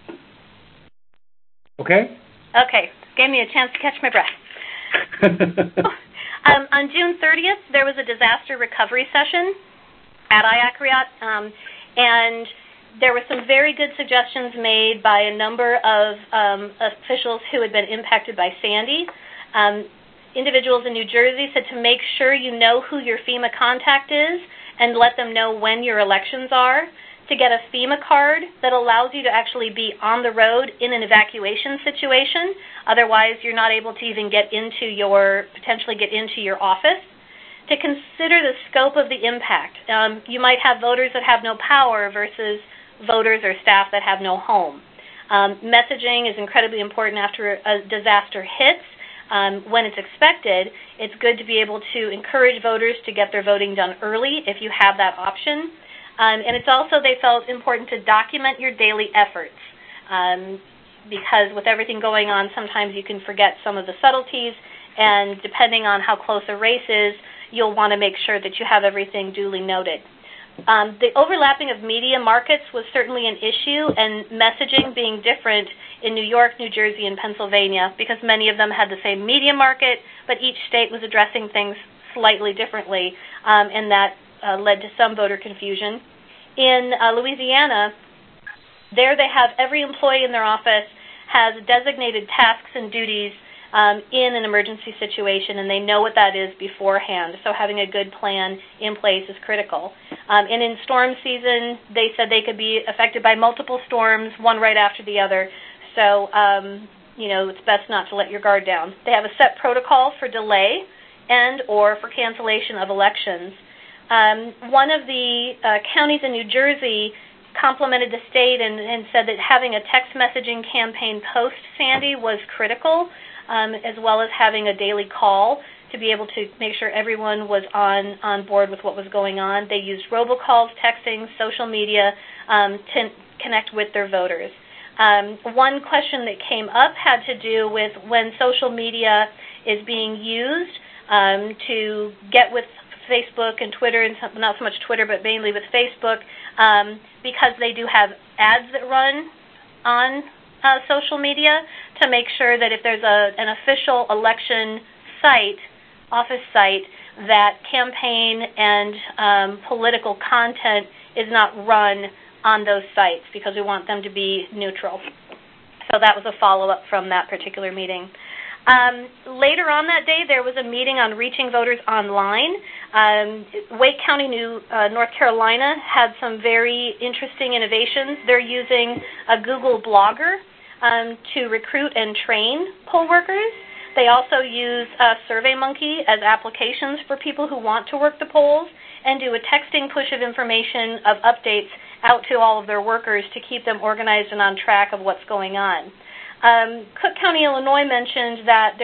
Okay. Okay. Gave me a chance to catch my breath. On June 30th, there was a disaster recovery session at IACRIAT, and there were some very good suggestions made by a number of officials who had been impacted by Sandy. Individuals in New Jersey said to make sure you know who your FEMA contact is and let them know when your elections are, to get a FEMA card that allows you to actually be on the road in an evacuation situation. Otherwise, you're not able to even potentially get into your office. To consider the scope of the impact. You might have voters that have no power versus voters or staff that have no home. Messaging is incredibly important after a disaster hits. When it's expected, it's good to be able to encourage voters to get their voting done early if you have that option. And it's also, they felt, important to document your daily efforts because with everything going on, sometimes you can forget some of the subtleties, and depending on how close a race is, you'll want to make sure that you have everything duly noted. The overlapping of media markets was certainly an issue, and messaging being different in New York, New Jersey, and Pennsylvania, because many of them had the same media market, but each state was addressing things slightly differently, and that led to some voter confusion. In Louisiana, there they have every employee in their office has designated tasks and duties in an emergency situation, and they know what that is beforehand. So having a good plan in place is critical. And in storm season, they said they could be affected by multiple storms, one right after the other. So, it's best not to let your guard down. They have a set protocol for delay and or for cancellation of elections. One of the counties in New Jersey complimented the state and said that having a text messaging campaign post-Sandy was critical, as well as having a daily call to be able to make sure everyone was on board with what was going on. They used robocalls, texting, social media to connect with their voters. One question that came up had to do with when social media is being used to get with Facebook and Twitter, and not so much Twitter, but mainly with Facebook, because they do have ads that run on social media, to make sure that if there's an official election site, office site, that campaign and political content is not run on those sites, because we want them to be neutral. So that was a follow-up from that particular meeting. Later on that day, there was a meeting on reaching voters online. Wake County, North Carolina had some very interesting innovations. They're using a Google Blogger to recruit and train poll workers. They also use SurveyMonkey as applications for people who want to work the polls, and do a texting push of information of updates out to all of their workers to keep them organized and on track of what's going on. Cook County, Illinois mentioned that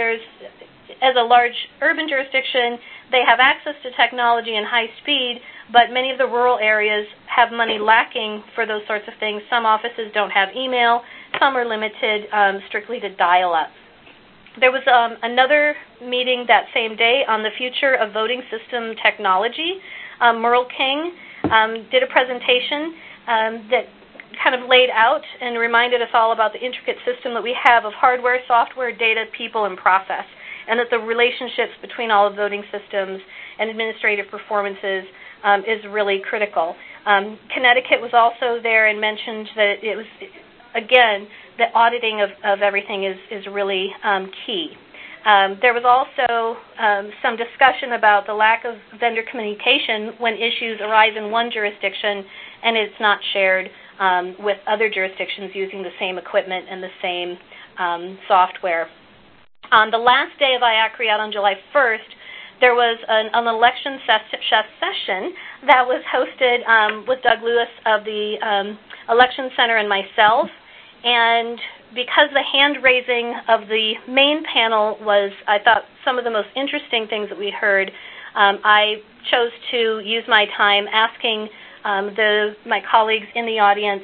as a large urban jurisdiction, they have access to technology and high speed, but many of the rural areas have money lacking for those sorts of things. Some offices don't have email. Some are limited strictly to dial-up. There was another meeting that same day on the future of voting system technology. Merle King did a presentation that kind of laid out and reminded us all about the intricate system that we have of hardware, software, data, people, and process, and that the relationships between all of voting systems and administrative performances is really critical. Connecticut was also there and mentioned that it was, again, the auditing of everything is really key. There was also some discussion about the lack of vendor communication when issues arise in one jurisdiction and it's not shared with other jurisdictions using the same equipment and the same software. On the last day of IACRIAT on July 1st, there was an election session that was hosted with Doug Lewis of the Election Center and myself. And because the hand-raising of the main panel was, I thought, some of the most interesting things that we heard, I chose to use my time asking my colleagues in the audience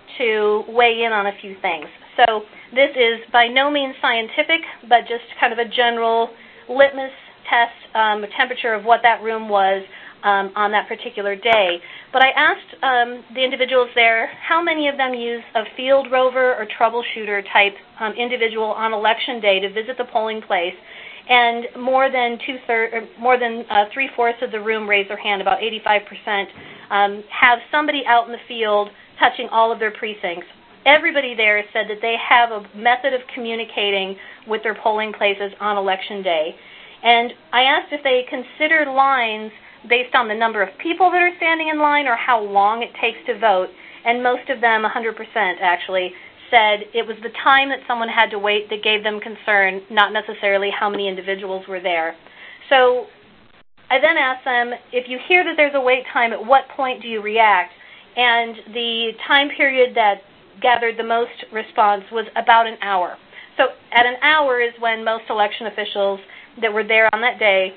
to weigh in on a few things. So this is by no means scientific, but just kind of a general litmus test, a temperature of what that room was on that particular day. But I asked the individuals there how many of them use a field rover or troubleshooter type individual on election day to visit the polling place, and more than three-fourths of the room raised their hand, about 85%, have somebody out in the field touching all of their precincts. Everybody there said that they have a method of communicating with their polling places on election day. And I asked if they considered lines based on the number of people that are standing in line or how long it takes to vote, and most of them, 100% actually, said it was the time that someone had to wait that gave them concern, not necessarily how many individuals were there. So I then asked them, if you hear that there's a wait time, at what point do you react? And the time period that gathered the most response was about an hour. So at an hour is when most election officials that were there on that day,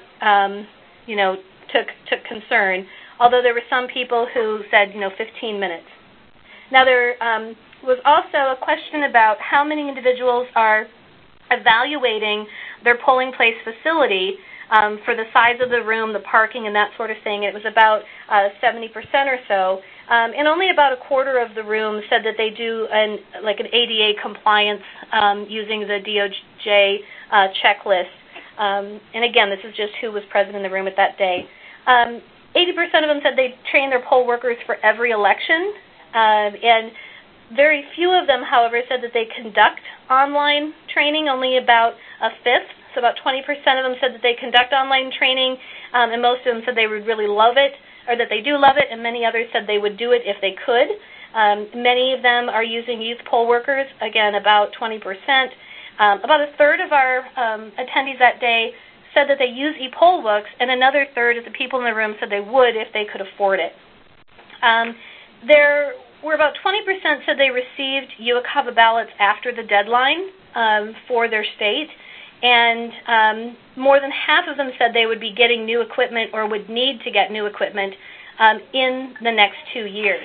took concern, although there were some people who said, 15 minutes. Now, there was also a question about how many individuals are evaluating their polling place facility for the size of the room, the parking, and that sort of thing. It was about 70% or so, and only about a quarter of the room said that they do an ADA compliance using the DOJ checklist. And again, this is just who was present in the room at that day. 80% of them said they train their poll workers for every election, and very few of them, however, said that they conduct online training, only about a fifth. So about 20% of them said that they conduct online training, and most of them said they would really love it, or that they do love it, and many others said they would do it if they could. Many of them are using youth poll workers, again, about 20%. About a third of our attendees that day said that they use ePollBooks, and another third of the people in the room said they would if they could afford it. There were about 20% said they received UOCAVA ballots after the deadline for their state, and more than half of them said they would be getting new equipment or would need to get new equipment in the next 2 years.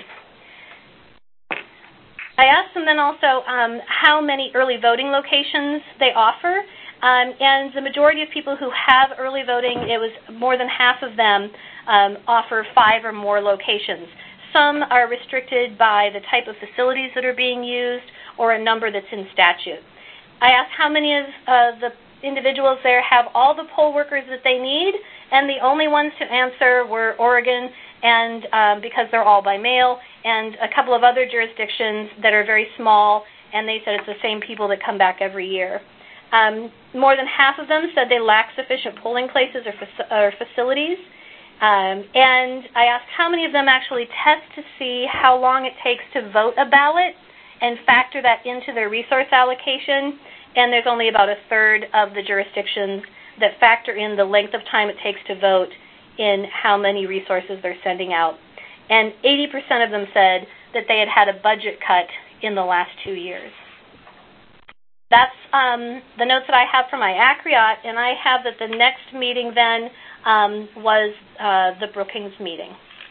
I asked them then also how many early voting locations they offer, and the majority of people who have early voting, it was more than half of them offer 5 or more locations. Some are restricted by the type of facilities that are being used or a number that's in statute. I asked how many of the individuals there have all the poll workers that they need, and the only ones to answer were Oregon, and because they're all by mail, and a couple of other jurisdictions that are very small, and they said it's the same people that come back every year. More than half of them said they lack sufficient polling places or facilities. And I asked how many of them actually test to see how long it takes to vote a ballot and factor that into their resource allocation. And there's only about a third of the jurisdictions that factor in the length of time it takes to vote in how many resources they're sending out. And 80% of them said that they had had a budget cut in the last 2 years. That's the notes that I have from my ACRIOT, and I have that the next meeting then was the Brookings meeting.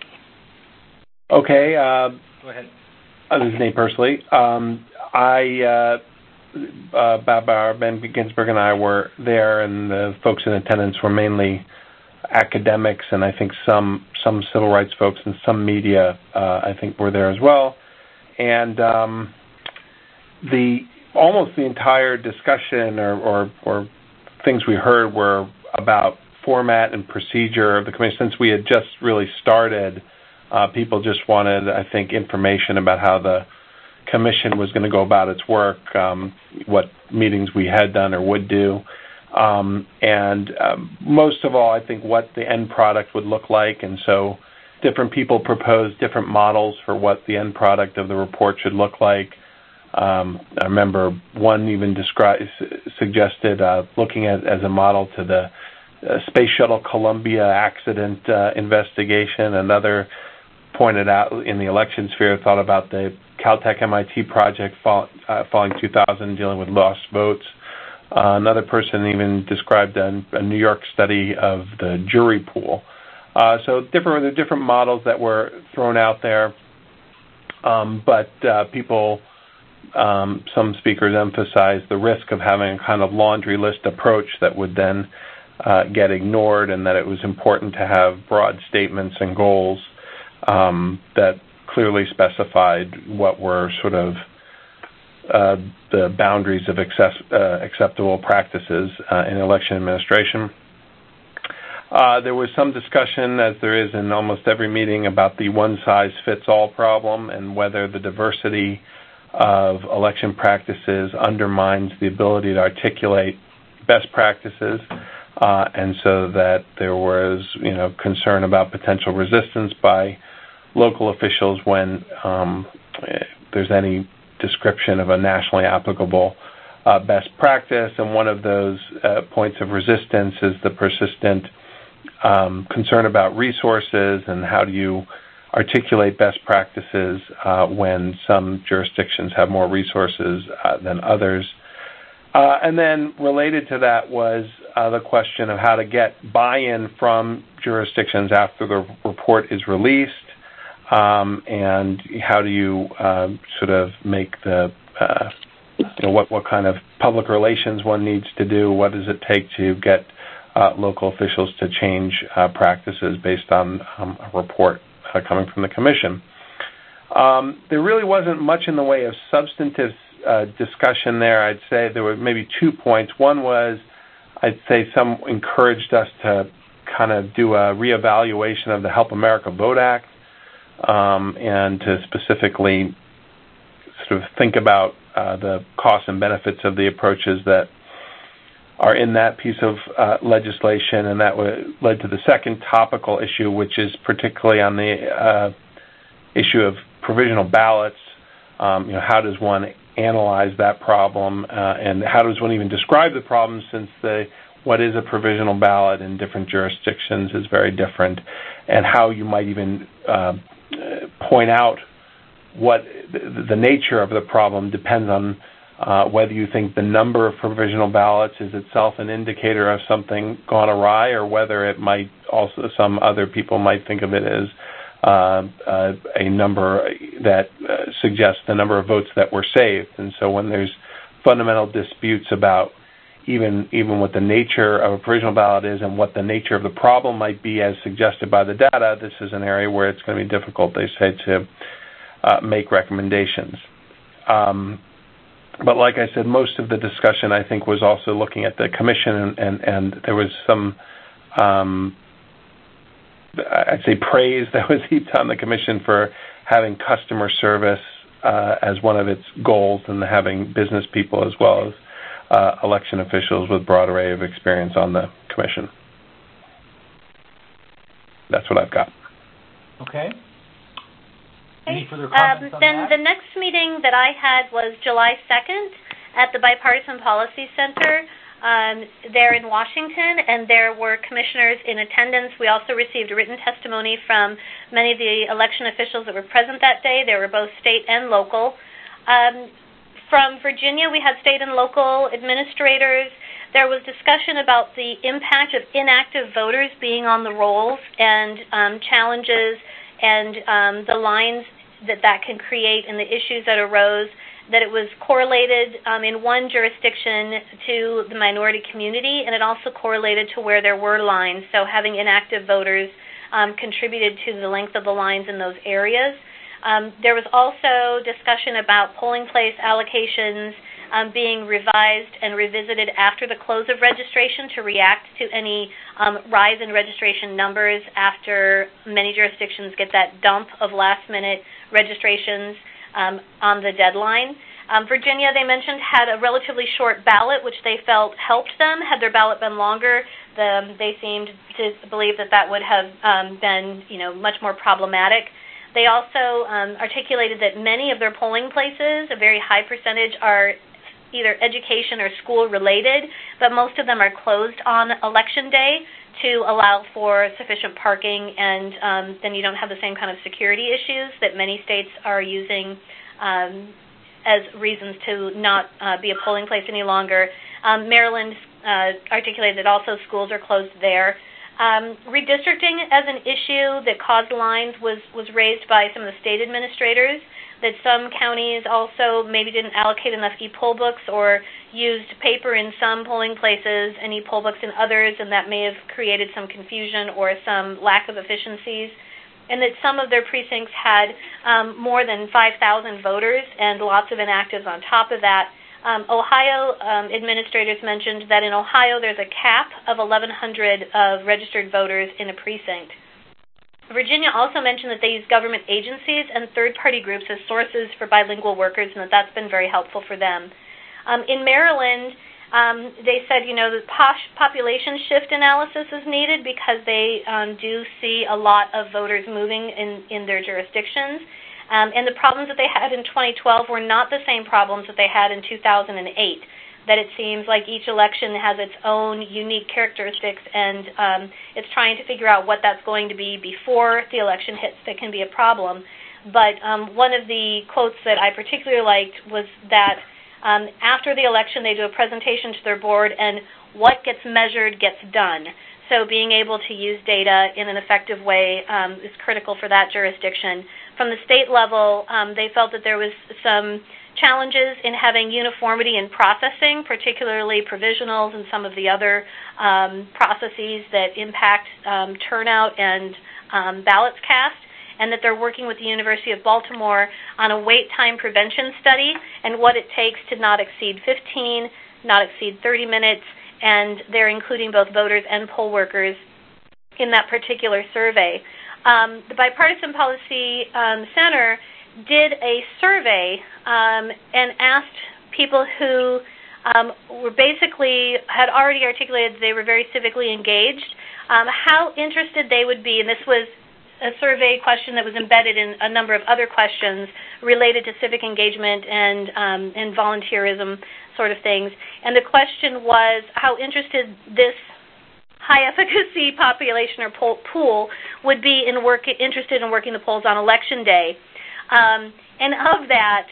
Okay. Go ahead. This is Nate Persley. Barbara Ben Ginsberg and I were there, and the folks in attendance were mainly academics, and I think some civil rights folks and some media, I think, were there as well. And almost the entire discussion or things we heard were about format and procedure of the commission. Since we had just really started, people just wanted, I think, information about how the commission was going to go about its work, what meetings we had done or would do, and most of all, I think, what the end product would look like. And so different people proposed different models for what the end product of the report should look like. I remember one even suggested looking at as a model to the Space Shuttle Columbia accident investigation. Another pointed out in the election sphere, thought about the Caltech MIT project following 2000 dealing with lost votes. Another person even described a New York study of the jury pool. So there were different models that were thrown out there. but some speakers emphasize the risk of having a kind of laundry list approach that would then get ignored, and that it was important to have broad statements and goals that clearly specified what were sort of the boundaries of acceptable practices in election administration. There was some discussion, as there is in almost every meeting, about the one-size-fits-all problem and whether the diversity of election practices undermines the ability to articulate best practices, and so that there was, concern about potential resistance by local officials when there's any description of a nationally applicable best practice. And one of those points of resistance is the persistent concern about resources and how do you articulate best practices when some jurisdictions have more resources than others. And then related to that was the question of how to get buy-in from jurisdictions after the report is released, and how do you sort of make the, what kind of public relations one needs to do, what does it take to get local officials to change practices based on a report coming from the Commission. There really wasn't much in the way of substantive discussion there. I'd say there were maybe 2 points. One was, I'd say some encouraged us to kind of do a reevaluation of the Help America Vote Act, and to specifically sort of think about the costs and benefits of the approaches that are in that piece of legislation, and that led to the second topical issue, which is particularly on the issue of provisional ballots. How does one analyze that problem, and how does one even describe the problem, since what is a provisional ballot in different jurisdictions is very different, and how you might even point out what the nature of the problem depends on whether you think the number of provisional ballots is itself an indicator of something gone awry, or whether it might also, some other people might think of it as a number that suggests the number of votes that were saved. And so when there's fundamental disputes about even what the nature of a provisional ballot is and what the nature of the problem might be as suggested by the data, this is an area where it's going to be difficult, they say, to make recommendations. But like I said, most of the discussion, I think, was also looking at the Commission, and there was some, I'd say, praise that was heaped on the Commission for having customer service as one of its goals, and having business people as well as election officials with a broad array of experience on the Commission. That's what I've got. Okay. Any further comments on then that? The next meeting that I had was July 2nd at the Bipartisan Policy Center there in Washington, and there were commissioners in attendance. We also received written testimony from many of the election officials that were present that day. They were both state and local. From Virginia, we had state and local administrators. There was discussion about the impact of inactive voters being on the rolls, and challenges and the lines that can create and the issues that arose, that it was correlated in one jurisdiction to the minority community, and it also correlated to where there were lines. So having inactive voters contributed to the length of the lines in those areas. There was also discussion about polling place allocations being revised and revisited after the close of registration to react to any rise in registration numbers after many jurisdictions get that dump of last-minute registrations on the deadline. Virginia, they mentioned, had a relatively short ballot, which they felt helped them. Had their ballot been longer, they seemed to believe that would have been, much more problematic. They also articulated that many of their polling places, a very high percentage, are either education or school related, but most of them are closed on Election Day to allow for sufficient parking, and then you don't have the same kind of security issues that many states are using as reasons to not be a polling place any longer. Maryland articulated that also schools are closed there. Redistricting as an issue that caused lines was raised by some of the state administrators. that some counties also maybe didn't allocate enough e-poll books or used paper in some polling places and e-poll books in others, and that may have created some confusion or some lack of efficiencies, and that some of their precincts had more than 5,000 voters and lots of inactives on top of that. Ohio administrators mentioned that in Ohio there's a cap of 1,100 of registered voters in a precinct. Virginia also mentioned that they use government agencies and third-party groups as sources for bilingual workers, and that that's been very helpful for them. In Maryland, they said, the population shift analysis is needed because they do see a lot of voters moving in their jurisdictions. And the problems that they had in 2012 were not the same problems that they had in 2008, that it seems like each election has its own unique characteristics, and it's trying to figure out what that's going to be before the election hits that can be a problem. But one of the quotes that I particularly liked was that after the election they do a presentation to their board, and what gets measured gets done. So being able to use data in an effective way is critical for that jurisdiction. From the state level, they felt that there was some challenges in having uniformity in processing, particularly provisionals and some of the other processes that impact turnout and ballots cast, and that they're working with the University of Baltimore on a wait time prevention study and what it takes to not exceed 15, not exceed 30 minutes, and they're including both voters and poll workers in that particular survey. The Bipartisan Policy Center did a survey and asked people who were basically had already articulated they were very civically engaged, how interested they would be, and this was a survey question that was embedded in a number of other questions related to civic engagement and volunteerism sort of things. And the question was how interested this high-efficacy population or pool would be interested in working the polls on Election Day. And of that,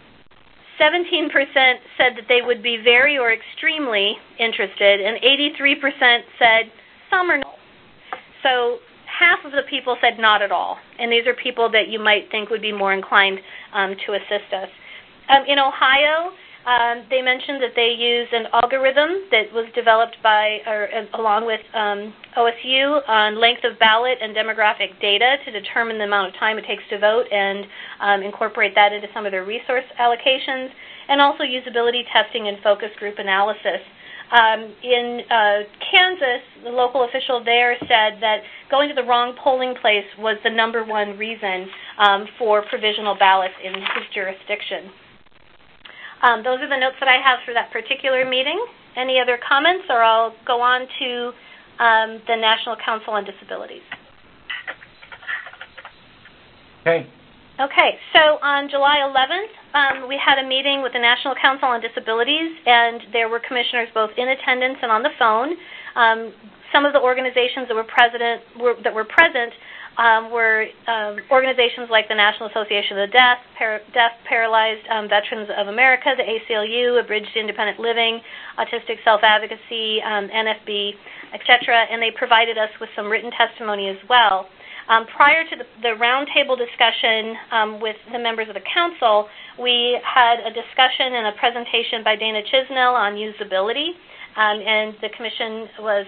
17% said that they would be very or extremely interested, and 83% said some or no. So half of the people said not at all, and these are people that you might think would be more inclined to assist us. In Ohio, they mentioned that they use an algorithm that was developed along with OSU on length of ballot and demographic data to determine the amount of time it takes to vote and incorporate that into some of their resource allocations, and also usability testing and focus group analysis. In Kansas, the local official there said that going to the wrong polling place was the #1 reason for provisional ballots in his jurisdiction. Those are the notes that I have for that particular meeting. Any other comments, or I'll go on to the National Council on Disabilities. Okay, so on July 11th, we had a meeting with the National Council on Disabilities, and there were commissioners both in attendance and on the phone. Some of the organizations that were present were organizations like the National Association of the Deaf, Paralyzed Veterans of America, the ACLU, Abridged Independent Living, Autistic Self-Advocacy, NFB, etc., and they provided us with some written testimony as well. Prior to the roundtable discussion with the members of the council, we had a discussion and a presentation by Dana Chisnell on usability, and the commission was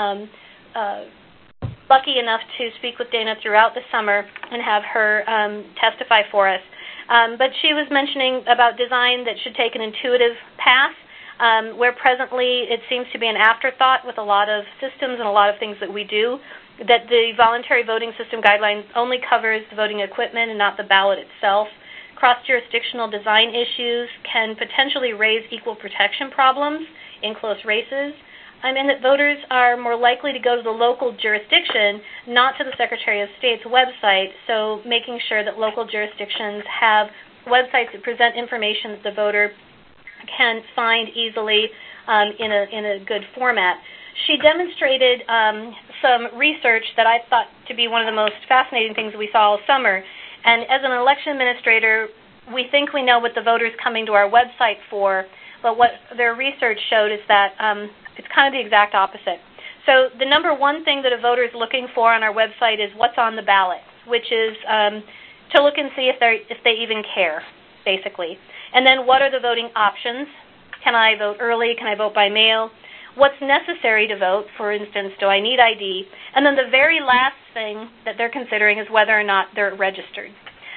lucky enough to speak with Dana throughout the summer and have her testify for us. But she was mentioning about design that should take an intuitive path, where presently it seems to be an afterthought with a lot of systems and a lot of things that we do, that the voluntary voting system guidelines only covers the voting equipment and not the ballot itself. Cross-jurisdictional design issues can potentially raise equal protection problems in close races, and that voters are more likely to go to the local jurisdiction, not to the Secretary of State's website, so making sure that local jurisdictions have websites that present information that the voter can find easily in a good format. She demonstrated some research that I thought to be one of the most fascinating things we saw all summer. And as an election administrator, we think we know what the voter's coming to our website for, but what their research showed is that it's kind of the exact opposite. So the #1 thing that a voter is looking for on our website is what's on the ballot, which is to look and see if they even care, basically. And then what are the voting options? Can I vote early? Can I vote by mail? What's necessary to vote? For instance, do I need ID? And then the very last thing that they're considering is whether or not they're registered.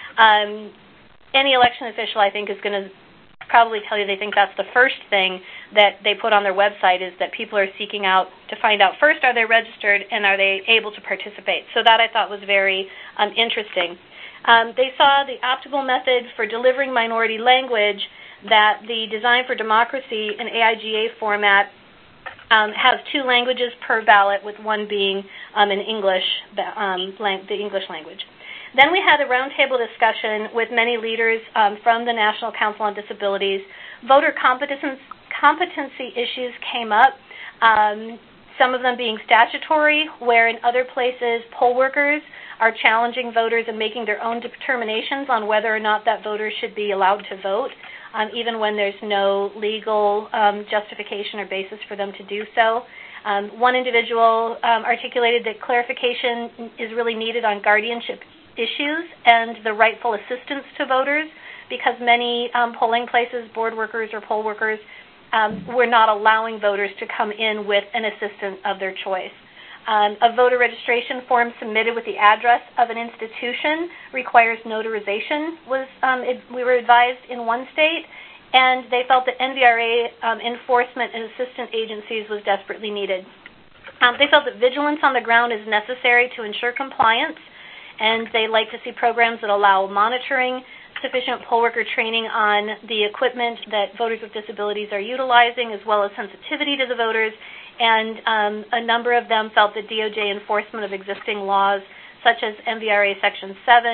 Any election official, I think, is going to probably tell you they think that's the first thing that they put on their website, is that people are seeking out to find out first, are they registered and are they able to participate? So that I thought was very interesting. They saw the optimal method for delivering minority language, that the Design for Democracy in AIGA format has 2 languages per ballot, with one being in English, the English language. Then we had a roundtable discussion with many leaders from the National Council on Disabilities. Voter competency issues came up, some of them being statutory, where in other places poll workers are challenging voters and making their own determinations on whether or not that voter should be allowed to vote, even when there's no legal justification or basis for them to do so. One individual articulated that clarification is really needed on guardianship issues and the rightful assistance to voters, because many polling places, board workers or poll workers, were not allowing voters to come in with an assistant of their choice. A voter registration form submitted with the address of an institution requires notarization, we were advised in one state, and they felt that NVRA enforcement and assistant agencies was desperately needed. They felt that vigilance on the ground is necessary to ensure compliance, and they like to see programs that allow monitoring, sufficient poll worker training on the equipment that voters with disabilities are utilizing, as well as sensitivity to the voters. And a number of them felt that DOJ enforcement of existing laws, such as MVRA Section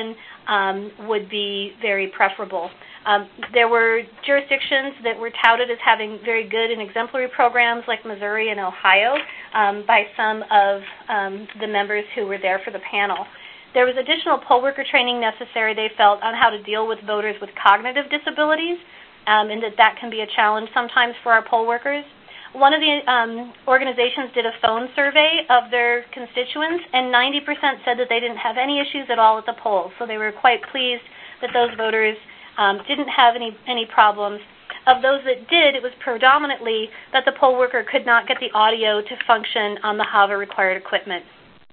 7, would be very preferable. There were jurisdictions that were touted as having very good and exemplary programs, like Missouri and Ohio, by some of the members who were there for the panel. There was additional poll worker training necessary, they felt, on how to deal with voters with cognitive disabilities, and that can be a challenge sometimes for our poll workers. One of the organizations did a phone survey of their constituents, and 90% said that they didn't have any issues at all at the polls. So they were quite pleased that those voters didn't have any problems. Of those that did, it was predominantly that the poll worker could not get the audio to function on the HAVA-required equipment.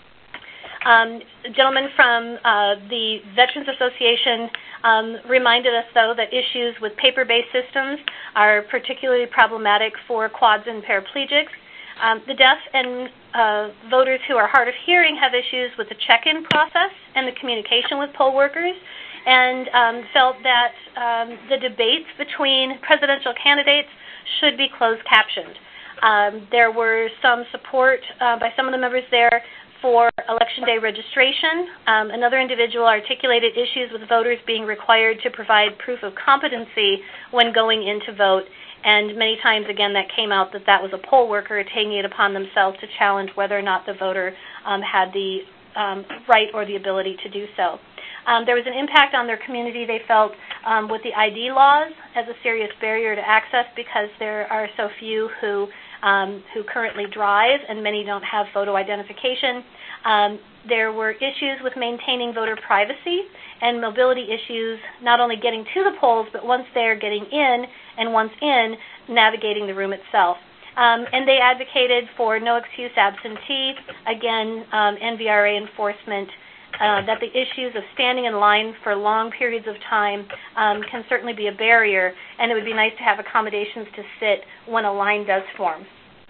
A gentleman from the Veterans Association reminded us, though, that issues with paper-based systems are particularly problematic for quads and paraplegics. The deaf and voters who are hard of hearing have issues with the check-in process and the communication with poll workers, and felt that the debates between presidential candidates should be closed captioned. There were some support by some of the members there for Election Day registration. Another individual articulated issues with voters being required to provide proof of competency when going in to vote, and many times, again, that came out that was a poll worker taking it upon themselves to challenge whether or not the voter had the right or the ability to do so. There was an impact on their community, they felt, with the ID laws as a serious barrier to access, because there are so few who currently drive, and many don't have photo identification. There were issues with maintaining voter privacy and mobility issues, not only getting to the polls, but once they're getting in, and once in, navigating the room itself. And they advocated for no excuse absentee, again, NVRA enforcement, that the issues of standing in line for long periods of time can certainly be a barrier, and it would be nice to have accommodations to sit when a line does form.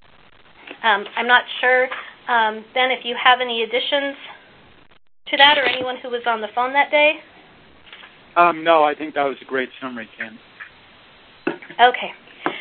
I'm not sure, Ben, if you have any additions to that, or anyone who was on the phone that day? No, I think that was a great summary, Ken. Okay.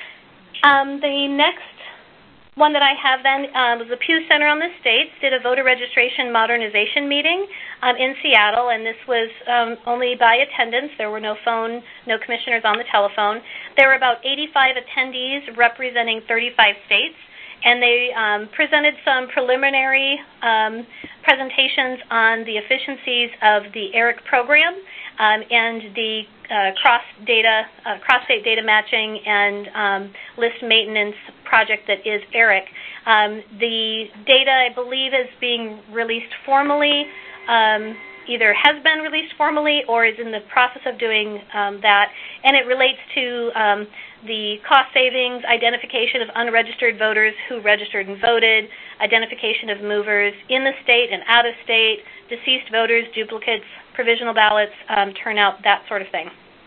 The next one that I have then was the Pew Center on the States did a voter registration modernization meeting in Seattle, and this was only by attendance. There were no commissioners on the telephone. There were about 85 attendees representing 35 states, and they presented some preliminary presentations on the efficiencies of the ERIC program and the cross-state data matching and list maintenance project that is ERIC. The data, I believe, is being released formally either has been released formally or is in the process of doing that, and it relates to the cost savings, identification of unregistered voters who registered and voted, identification of movers in the state and out of state, deceased voters, duplicates, provisional ballots, turnout, that sort of thing.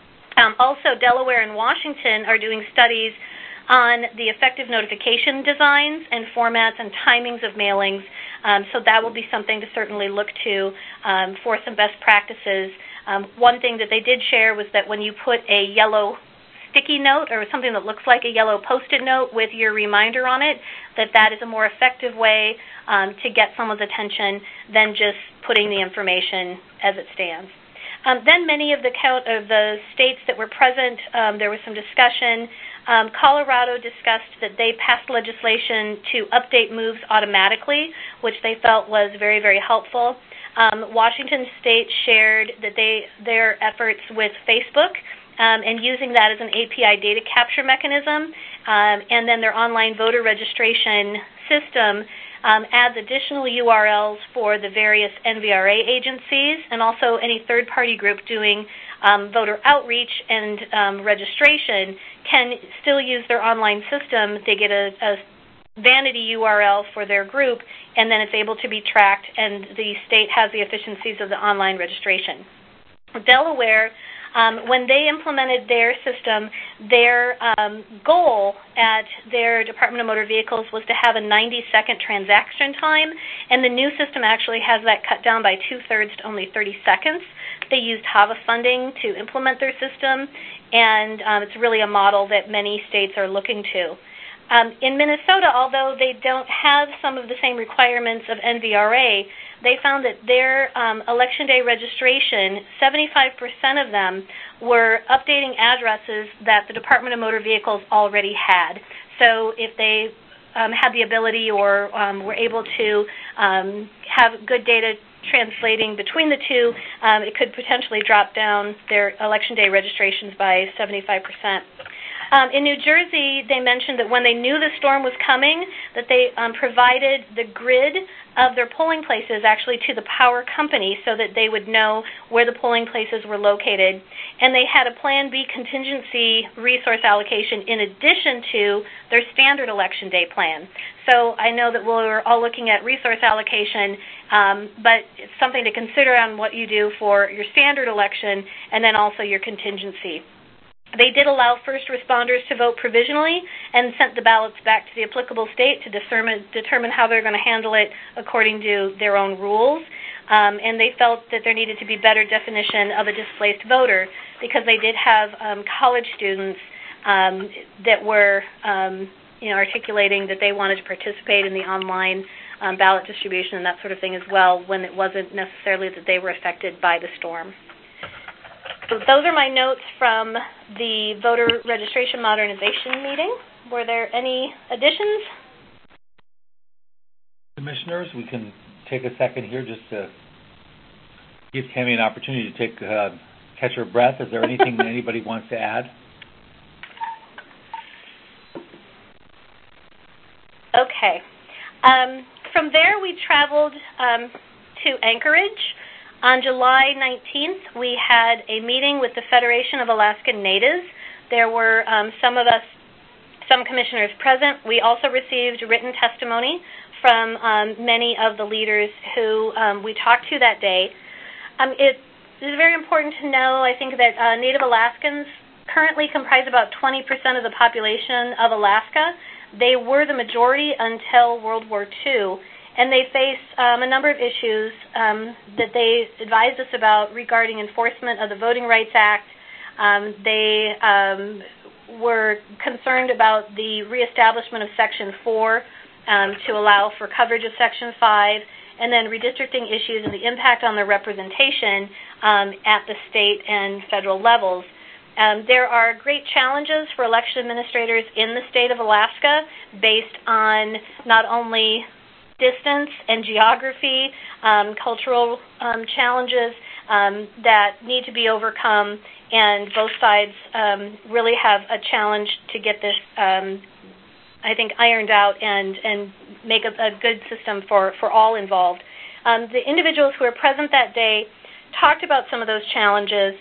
Also, Delaware and Washington are doing studies on the effective notification designs and formats and timings of mailings, so that will be something to certainly look to for some best practices. One thing that they did share was that when you put a yellow sticky note or something that looks like a yellow Post-it note with your reminder on it, that is a more effective way to get someone's attention than just putting the information as it stands. Then many of the states that were present, there was some discussion. Colorado discussed that they passed legislation to update moves automatically, which they felt was very, very helpful. Washington State shared that their efforts with Facebook and using that as an API data capture mechanism, and then their online voter registration system adds additional URLs for the various NVRA agencies and also any third-party group doing voter outreach and registration can still use their online system. They get a vanity URL for their group, and then it's able to be tracked, and the state has the efficiencies of the online registration. Delaware, when they implemented their system, their goal at their Department of Motor Vehicles was to have a 90-second transaction time, and the new system actually has that cut down by 2/3 to only 30 seconds. They used HAVA funding to implement their system, and it's really a model that many states are looking to. In Minnesota, although they don't have some of the same requirements of NVRA, they found that their Election Day registration, 75% of them were updating addresses that the Department of Motor Vehicles already had. So if they had the ability or were able to have good data translating between the two, it could potentially drop down their Election Day registrations by 75%. In New Jersey, they mentioned that when they knew the storm was coming, that they provided the grid of their polling places actually to the power company so that they would know where the polling places were located. And they had a Plan B contingency resource allocation in addition to their standard Election Day plan. So I know that we're all looking at resource allocation, but it's something to consider on what you do for your standard election and then also your contingency. They did allow first responders to vote provisionally and sent the ballots back to the applicable state to determine how they're going to handle it according to their own rules. And they felt that there needed to be better definition of a displaced voter because they did have college students that were articulating that they wanted to participate in the online ballot distribution and that sort of thing as well when it wasn't necessarily that they were affected by the storm. So those are my notes from the voter registration modernization meeting. Were there any additions? Commissioners, we can take a second here just to give Tammy an opportunity to catch her breath. Is there anything that anybody wants to add? Okay. From there, we traveled to Anchorage. On July 19th, we had a meeting with the Federation of Alaskan Natives. There were some commissioners present. We also received written testimony from many of the leaders who we talked to that day. It is very important to know, I think, that Native Alaskans currently comprise about 20% of the population of Alaska. They were the majority until World War II. And they face a number of issues that they advised us about regarding enforcement of the Voting Rights Act. They were concerned about the reestablishment of Section 4 to allow for coverage of Section 5, and then redistricting issues and the impact on their representation at the state and federal levels. There are great challenges for election administrators in the state of Alaska based on not only distance and geography, cultural challenges that need to be overcome, and both sides really have a challenge to get this, I think, ironed out and make a good system for all involved. The individuals who were present that day talked about some of those challenges.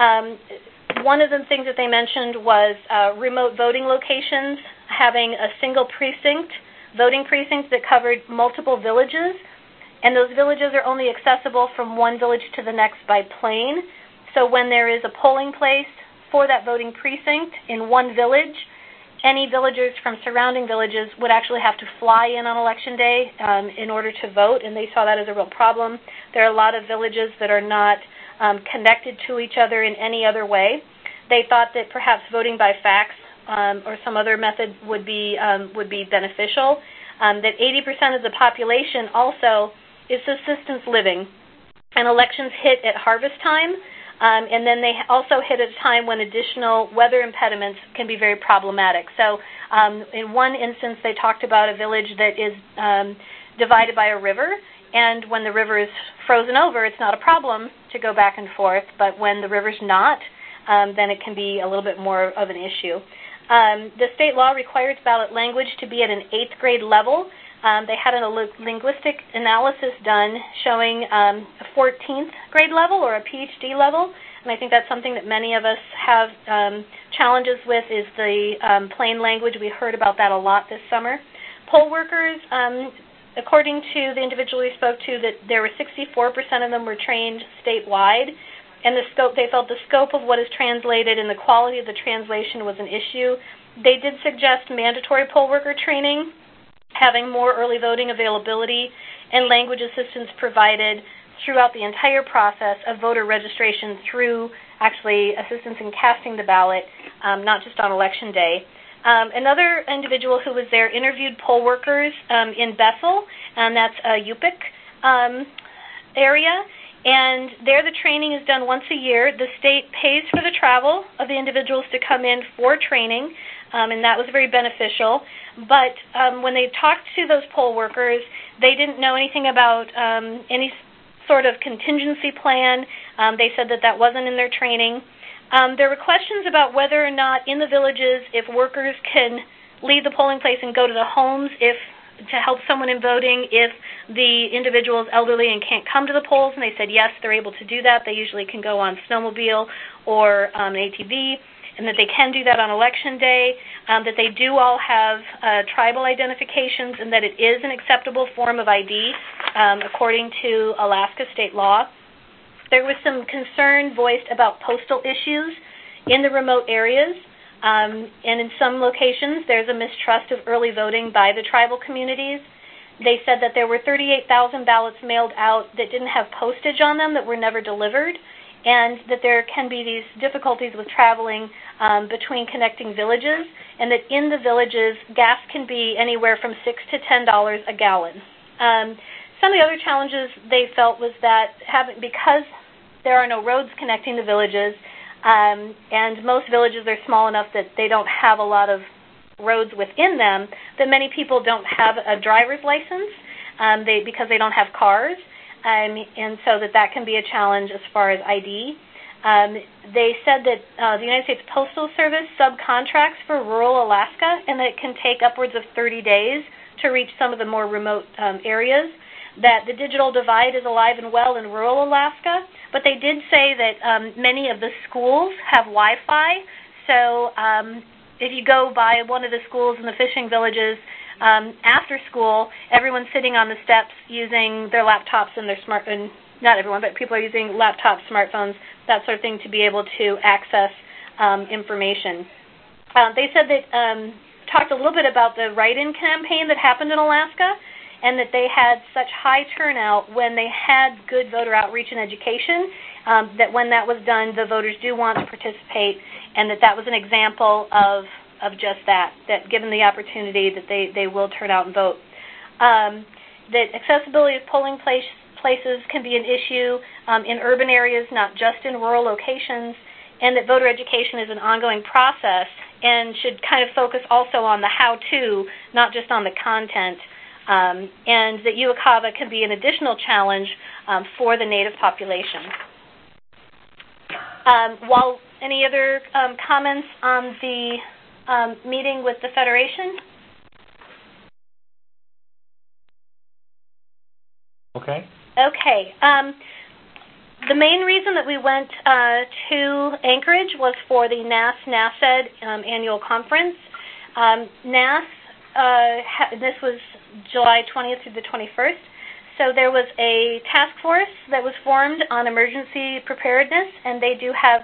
One of the things that they mentioned was remote voting locations, having a single precinct, voting precinct that covered multiple villages, and those villages are only accessible from one village to the next by plane. So when there is a polling place for that voting precinct in one village, any villagers from surrounding villages would actually have to fly in on Election Day in order to vote, and they saw that as a real problem. There are a lot of villages that are not connected to each other in any other way. They thought that perhaps voting by fax or some other method would be beneficial. That 80% of the population also is subsistence living, and elections hit at harvest time, and then they also hit at a time when additional weather impediments can be very problematic. So in one instance, they talked about a village that is divided by a river, and when the river is frozen over, it's not a problem to go back and forth, but when the river's not, then it can be a little bit more of an issue. The state law requires ballot language to be at an 8th grade level. They had a linguistic analysis done showing a 14th grade level or a PhD level, and I think that's something that many of us have challenges with is the plain language. We heard about that a lot this summer. Poll workers, according to the individual we spoke to, that there were 64% of them were trained statewide, and they felt the scope of what is translated and the quality of the translation was an issue. They did suggest mandatory poll worker training, having more early voting availability, and language assistance provided throughout the entire process of voter registration through actually assistance in casting the ballot, not just on Election Day. Another individual who was there interviewed poll workers in Bethel, and that's a Yupik area, and there the training is done once a year. The state pays for the travel of the individuals to come in for training, and that was very beneficial. But when they talked to those poll workers, they didn't know anything about any sort of contingency plan. They said that that wasn't in their training. There were questions about whether or not in the villages, if workers can leave the polling place and go to the homes to help someone in voting if the individual is elderly and can't come to the polls, and they said yes, they're able to do that. They usually can go on snowmobile or an ATV, and that they can do that on Election Day, that they do all have tribal identifications, and that it is an acceptable form of ID according to Alaska state law. There was some concern voiced about postal issues in the remote areas, and in some locations there's a mistrust of early voting by the tribal communities. They said that there were 38,000 ballots mailed out that didn't have postage on them that were never delivered, and that there can be these difficulties with traveling between connecting villages, and that in the villages, gas can be anywhere from $6 to $10 a gallon. Some of the other challenges they felt was that because there are no roads connecting the villages, and most villages are small enough that they don't have a lot of roads within them, that many people don't have a driver's license because they don't have cars. And so that can be a challenge as far as ID. They said that the United States Postal Service subcontracts for rural Alaska, and that it can take upwards of 30 days to reach some of the more remote areas, that the digital divide is alive and well in rural Alaska, but they did say that many of the schools have Wi-Fi, so if you go by one of the schools in the fishing villages, after school, everyone's sitting on the steps using their laptops and their not everyone, but people are using laptops, smartphones, that sort of thing to be able to access information. They said that, talked a little bit about the write-in campaign that happened in Alaska, and that they had such high turnout when they had good voter outreach and education, that when that was done, the voters do want to participate, and that was an example of just that given the opportunity that they will turn out and vote. That accessibility of polling places can be an issue in urban areas, not just in rural locations, and that voter education is an ongoing process and should kind of focus also on the how-to, not just on the content, and that Uwakava can be an additional challenge for the Native population. While any other comments on the meeting with the Federation? Okay. Okay. The main reason that we went to Anchorage was for the NASS-NASED annual conference. NASS, this was July 20th through the 21st. So there was a task force that was formed on emergency preparedness, and they do have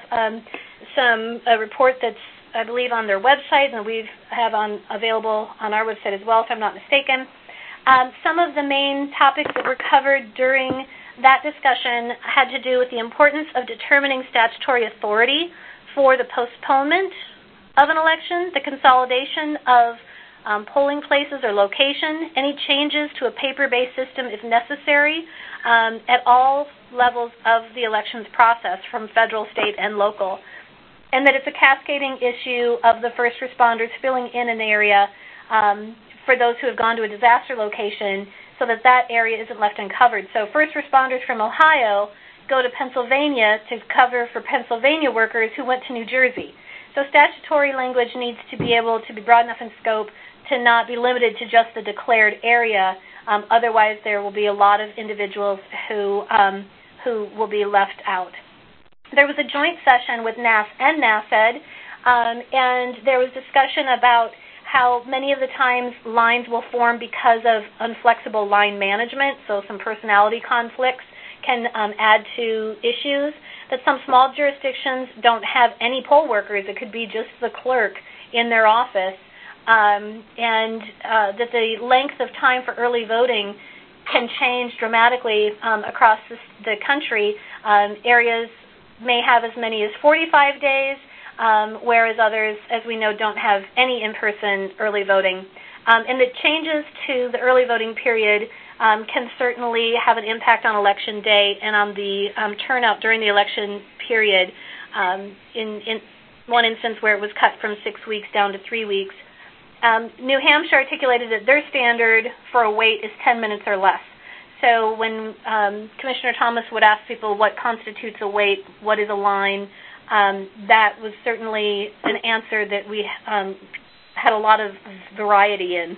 a report that's, I believe, on their website, and we have available on our website as well, if I'm not mistaken. Some of the main topics that were covered during that discussion had to do with the importance of determining statutory authority for the postponement of an election, the consolidation of polling places or location, any changes to a paper-based system if necessary at all levels of the elections process from federal, state, and local. And that it's a cascading issue of the first responders filling in an area for those who have gone to a disaster location so that that area isn't left uncovered. So first responders from Ohio go to Pennsylvania to cover for Pennsylvania workers who went to New Jersey. So statutory language needs to be able to be broad enough in scope to not be limited to just the declared area. Otherwise, there will be a lot of individuals who will be left out. There was a joint session with NASS and NASED, and there was discussion about how many of the times lines will form because of unflexible line management, so some personality conflicts can add to issues, that some small jurisdictions don't have any poll workers. It could be just the clerk in their office, and that the length of time for early voting can change dramatically across the country. Areas may have as many as 45 days, whereas others, as we know, don't have any in-person early voting. And the changes to the early voting period can certainly have an impact on Election Day and on the turnout during the election period. In one instance where it was cut from 6 weeks down to 3 weeks. New Hampshire articulated that their standard for a wait is 10 minutes or less. So when Commissioner Thomas would ask people what constitutes a wait, what is a line, that was certainly an answer that we had a lot of variety in.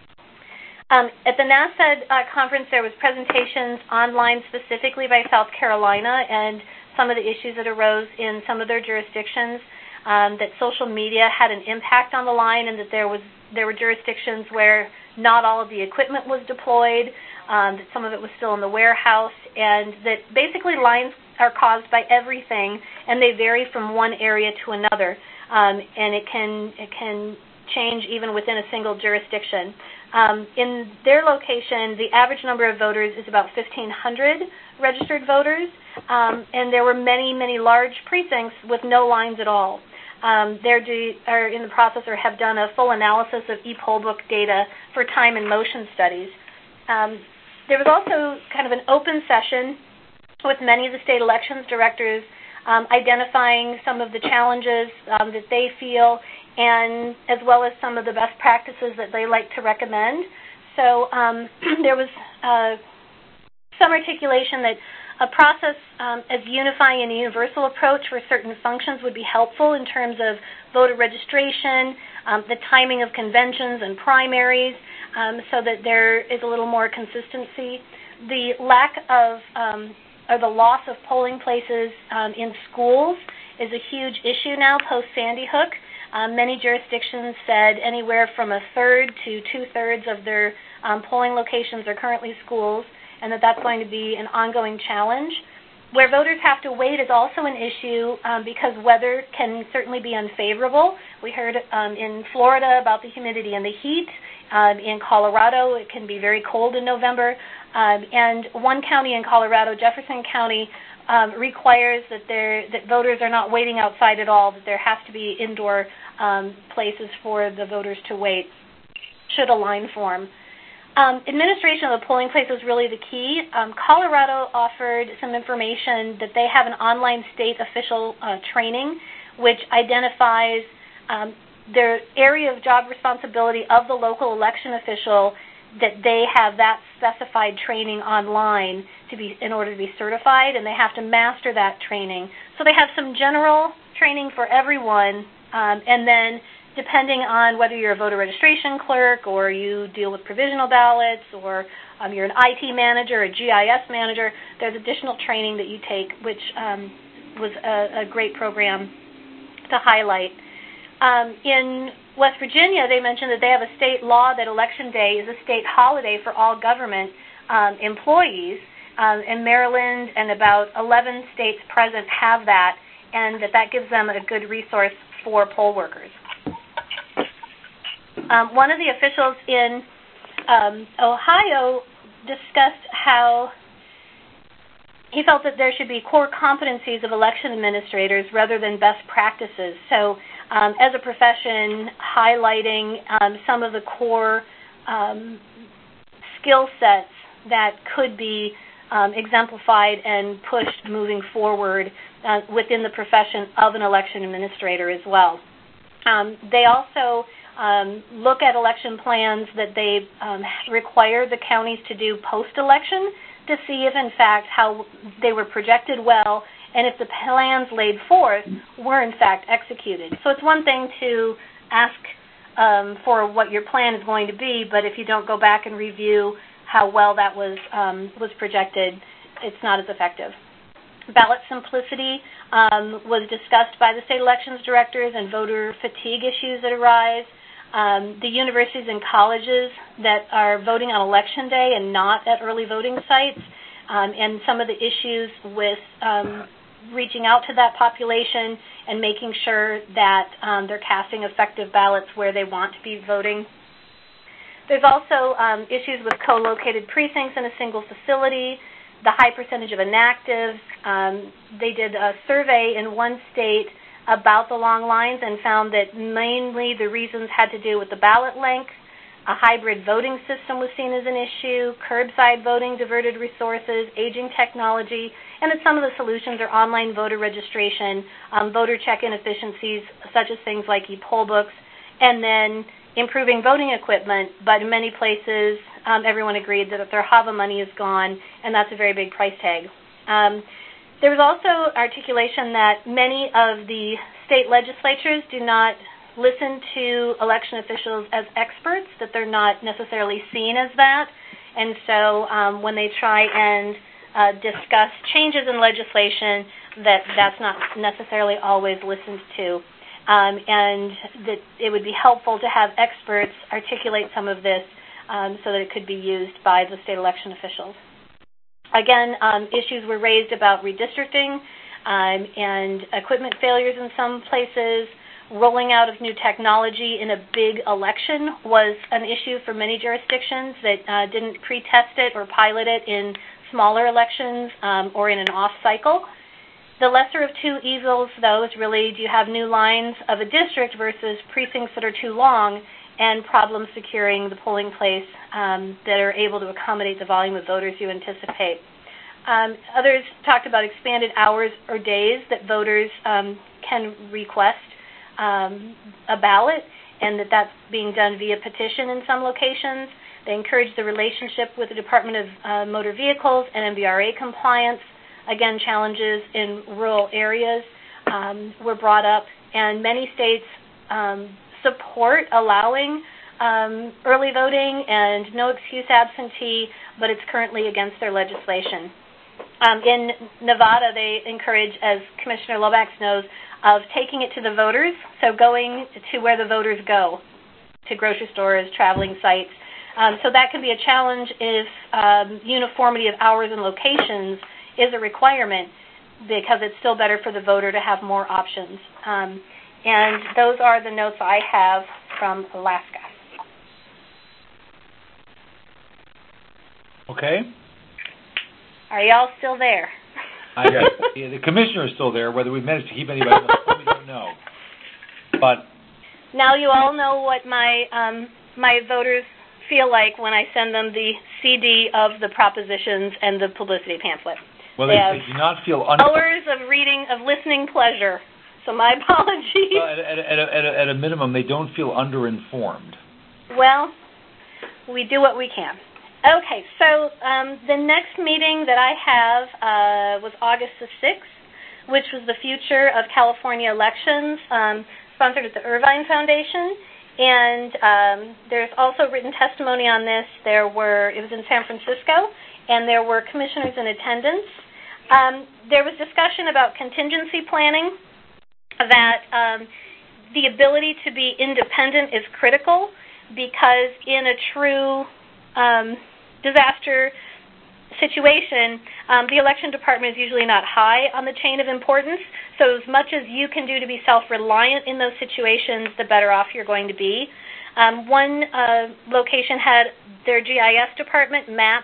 At the NASED conference, there was presentations online specifically by South Carolina and some of the issues that arose in some of their jurisdictions, that social media had an impact on the line, and that there were jurisdictions where not all of the equipment was deployed, that some of it was still in the warehouse, and that basically lines are caused by everything, and they vary from one area to another, and it can change even within a single jurisdiction. In their location, the average number of voters is about 1,500 registered voters, and there were many, many large precincts with no lines at all. They're in the process or have done a full analysis of ePollbook data for time and motion studies. There was also kind of an open session with many of the state elections directors identifying some of the challenges that they feel, and as well as some of the best practices that they like to recommend. So there was some articulation that a process as unifying and universal approach for certain functions would be helpful in terms of voter registration, the timing of conventions and primaries, so that there is a little more consistency. The lack of or the loss of polling places in schools is a huge issue now post-Sandy Hook. Many jurisdictions said anywhere from a third to two-thirds of their polling locations are currently schools, and that's going to be an ongoing challenge. Where voters have to wait is also an issue because weather can certainly be unfavorable. We heard in Florida about the humidity and the heat. In Colorado, it can be very cold in November. And one county in Colorado, Jefferson County, requires that voters are not waiting outside at all, that there has to be indoor places for the voters to wait should a line form. Administration of the polling place was really the key. Colorado offered some information that they have an online state official training which identifies their area of job responsibility of the local election official, that they have that specified training online in order to be certified, and they have to master that training. So they have some general training for everyone, and then depending on whether you're a voter registration clerk or you deal with provisional ballots or you're an IT manager, a GIS manager, there's additional training that you take, which was a great program to highlight. In West Virginia, they mentioned that they have a state law that Election Day is a state holiday for all government employees. In Maryland and about 11 states present have that, and that gives them a good resource for poll workers. One of the officials in Ohio discussed how he felt that there should be core competencies of election administrators rather than best practices. So as a profession, highlighting some of the core skill sets that could be exemplified and pushed moving forward within the profession of an election administrator as well. They also look at election plans that they require the counties to do post-election to see if, in fact, how they were projected well and if the plans laid forth were, in fact, executed. So it's one thing to ask for what your plan is going to be, but if you don't go back and review how well that was projected, it's not as effective. Ballot simplicity was discussed by the state elections directors and voter fatigue issues that arise. The universities and colleges that are voting on Election Day and not at early voting sites, and some of the issues with reaching out to that population and making sure that they're casting effective ballots where they want to be voting. There's also issues with co-located precincts in a single facility, the high percentage of inactives. They did a survey in one state about the long lines and found that mainly the reasons had to do with the ballot length. A hybrid voting system was seen as an issue, curbside voting diverted resources, aging technology, and that some of the solutions are online voter registration, voter check-in efficiencies, such as things like e-poll books, and then improving voting equipment. But in many places, everyone agreed that their HAVA money is gone, and that's a very big price tag. There was also articulation that many of the state legislatures do not listen to election officials as experts, that they're not necessarily seen as that. And so when they try and discuss changes in legislation, that's not necessarily always listened to. And that it would be helpful to have experts articulate some of this so that it could be used by the state election officials. Again, issues were raised about redistricting and equipment failures in some places. Rolling out of new technology in a big election was an issue for many jurisdictions that didn't pre-test it or pilot it in smaller elections or in an off cycle. The lesser of two evils, though, is really, do you have new lines of a district versus precincts that are too long and problems securing the polling place that are able to accommodate the volume of voters you anticipate. Others talked about expanded hours or days that voters can request a ballot, and that's being done via petition in some locations. They encourage the relationship with the Department of Motor Vehicles and MVRA compliance. Again, challenges in rural areas were brought up, and many states support allowing early voting and no excuse absentee, but it's currently against their legislation. In Nevada, they encourage, as Commissioner Lomax knows, of taking it to the voters, so going to where the voters go, to grocery stores, traveling sites. So that can be a challenge if uniformity of hours and locations is a requirement, because it's still better for the voter to have more options. And those are the notes I have from Alaska. Okay. Are y'all still there? The commissioner is still there. Whether we managed to keep anybody on the phone, we don't know. But now you all know what my my voters feel like when I send them the CD of the propositions and the publicity pamphlet. Well, they do not feel hours of reading, of listening pleasure. So my apologies. Well, at a minimum, they don't feel underinformed. Well, we do what we can. Okay, so the next meeting that I have was August the 6th, which was the future of California elections. sponsored at the Irvine Foundation, and there's also written testimony on this. It was in San Francisco, and there were commissioners in attendance. There was discussion about contingency planning, that the ability to be independent is critical, because in a true disaster situation, the election department is usually not high on the chain of importance. So as much as you can do to be self-reliant in those situations, the better off you're going to be. One location had their GIS department map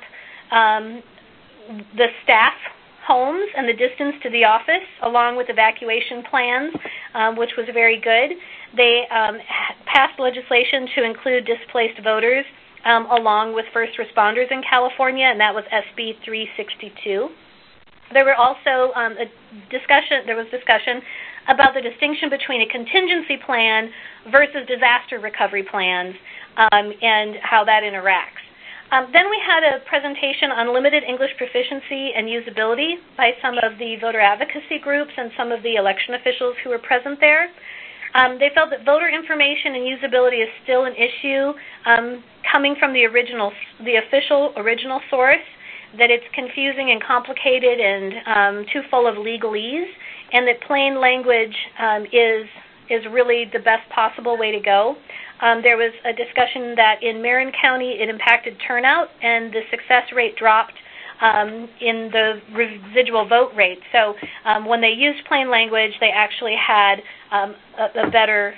the staff homes and the distance to the office, along with evacuation plans, which was very good. They passed legislation to include displaced voters along with first responders in California, and that was SB 362. There were also there was discussion about the distinction between a contingency plan versus disaster recovery plans and how that interacts. Then we had a presentation on limited English proficiency and usability by some of the voter advocacy groups and some of the election officials who were present there. They felt that voter information and usability is still an issue coming from the official original source, that it's confusing and complicated and too full of legalese, and that plain language is really the best possible way to go. There was a discussion that in Marin County it impacted turnout, and the success rate dropped in the residual vote rate. So when they used plain language, they actually had a better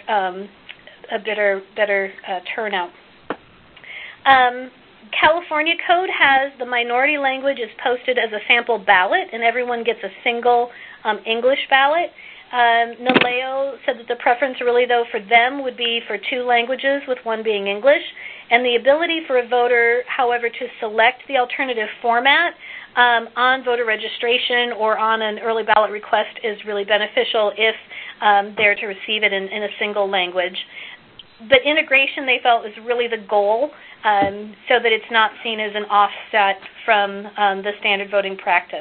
turnout. California Code has the minority language is posted as a sample ballot, and everyone gets a single English ballot. NALEO said that the preference really, though, for them would be for two languages, with one being English. And the ability for a voter, however, to select the alternative format on voter registration or on an early ballot request is really beneficial if they're to receive it in a single language. But integration, they felt, is really the goal, so that it's not seen as an offset from the standard voting practice.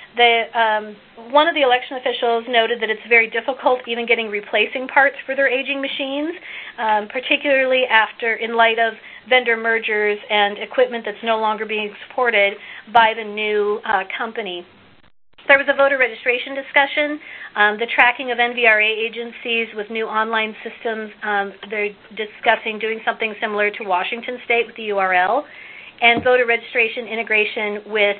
One of the election officials noted that it's very difficult even getting replacing parts for their aging machines, particularly in light of vendor mergers and equipment that's no longer being supported by the new company. There was a voter registration discussion, the tracking of NVRA agencies with new online systems. They're discussing doing something similar to Washington State with the URL, and voter registration integration with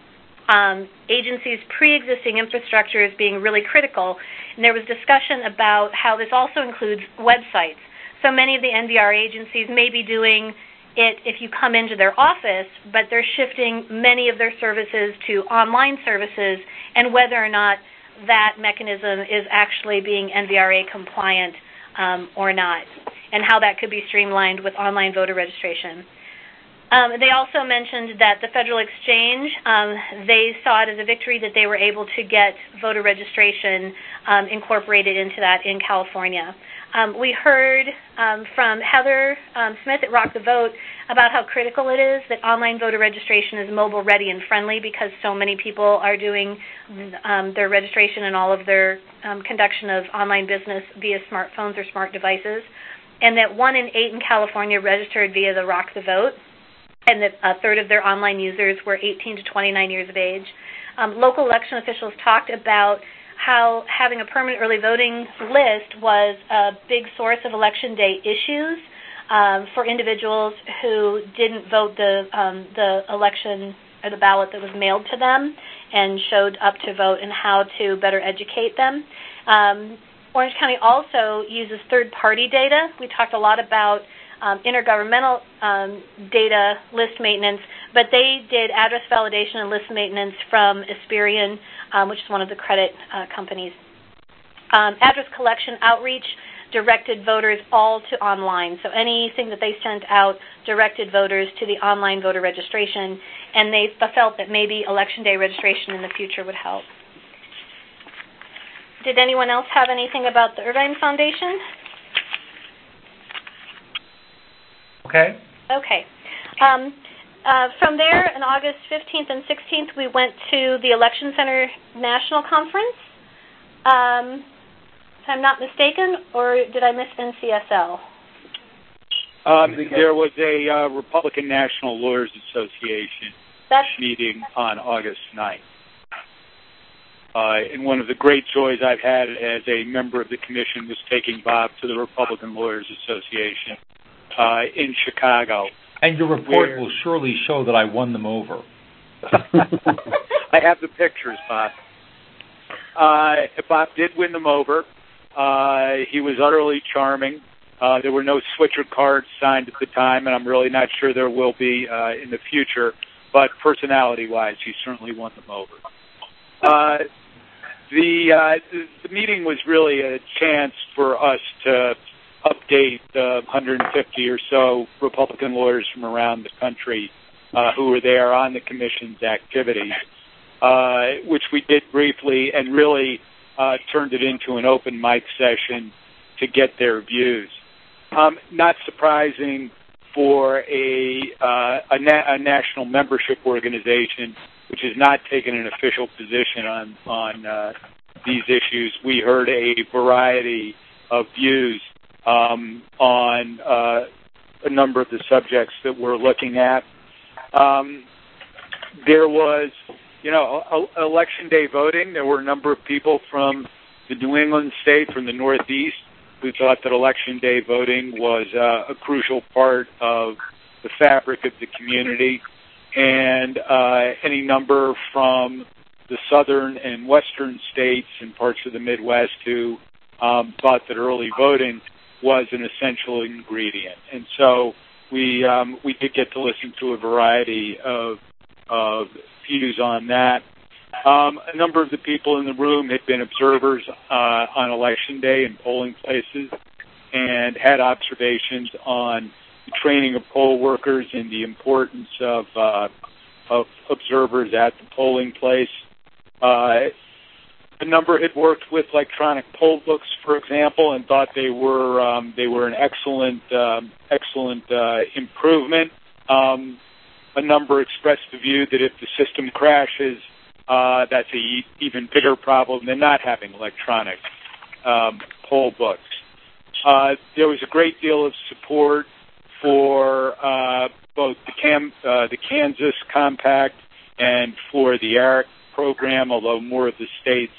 agencies' pre-existing infrastructure is being really critical. And there was discussion about how this also includes websites. So many of the NVR agencies may be doing it if you come into their office, but they're shifting many of their services to online services, and whether or not that mechanism is actually being NVRA compliant or not, and how that could be streamlined with online voter registration. They also mentioned that the Federal Exchange, they saw it as a victory that they were able to get voter registration incorporated into that in California. We heard from Heather Smith at Rock the Vote about how critical it is that online voter registration is mobile ready and friendly, because so many people are doing their registration and all of their conduction of online business via smartphones or smart devices, and that 1 in 8 in California registered via the Rock the Vote, and that a third of their online users were 18 to 29 years of age. Local election officials talked about how having a permanent early voting list was a big source of election day issues for individuals who didn't vote the election or the ballot that was mailed to them and showed up to vote, and how to better educate them. Orange County also uses third-party data. We talked a lot about intergovernmental data list maintenance, but they did address validation and list maintenance from Experian, which is one of the credit companies. Address collection outreach directed voters all to online. So anything that they sent out directed voters to the online voter registration, and they felt that maybe Election Day registration in the future would help. Did anyone else have anything about the Irvine Foundation? Okay. Okay. From there, on August 15th and 16th, we went to the Election Center National Conference. if I'm not mistaken, or did I miss NCSL? There was a Republican National Lawyers Association meeting on August 9th. And one of the great joys I've had as a member of the commission was taking Bob to the Republican Lawyers Association in Chicago. And your report will surely show that I won them over. I have the pictures, Bob. Bob did win them over. He was utterly charming. There were no switcher cards signed at the time, and I'm really not sure there will be in the future. But personality-wise, he certainly won them over. The meeting was really a chance for us to update the 150 or so Republican lawyers from around the country who were there on the commission's activities, which we did briefly and really turned it into an open mic session to get their views. Not surprising for a national membership organization which has not taken an official position on these issues. We heard a variety of views on a number of the subjects that we're looking at. There was, election day voting. There were a number of people from the New England state, from the Northeast, who thought that election day voting was a crucial part of the fabric of the community. And any number from the southern and western states and parts of the Midwest who thought that early voting was an essential ingredient. And so we did get to listen to a variety of views on that. A number of the people in the room had been observers on Election Day in polling places and had observations on the training of poll workers and the importance of observers at the polling place. A number had worked with electronic poll books, for example, and thought they were an excellent improvement. A number expressed the view that if the system crashes, that's an even bigger problem than not having electronic poll books. There was a great deal of support for both the Kansas Compact and for the ARIC program, although more of the states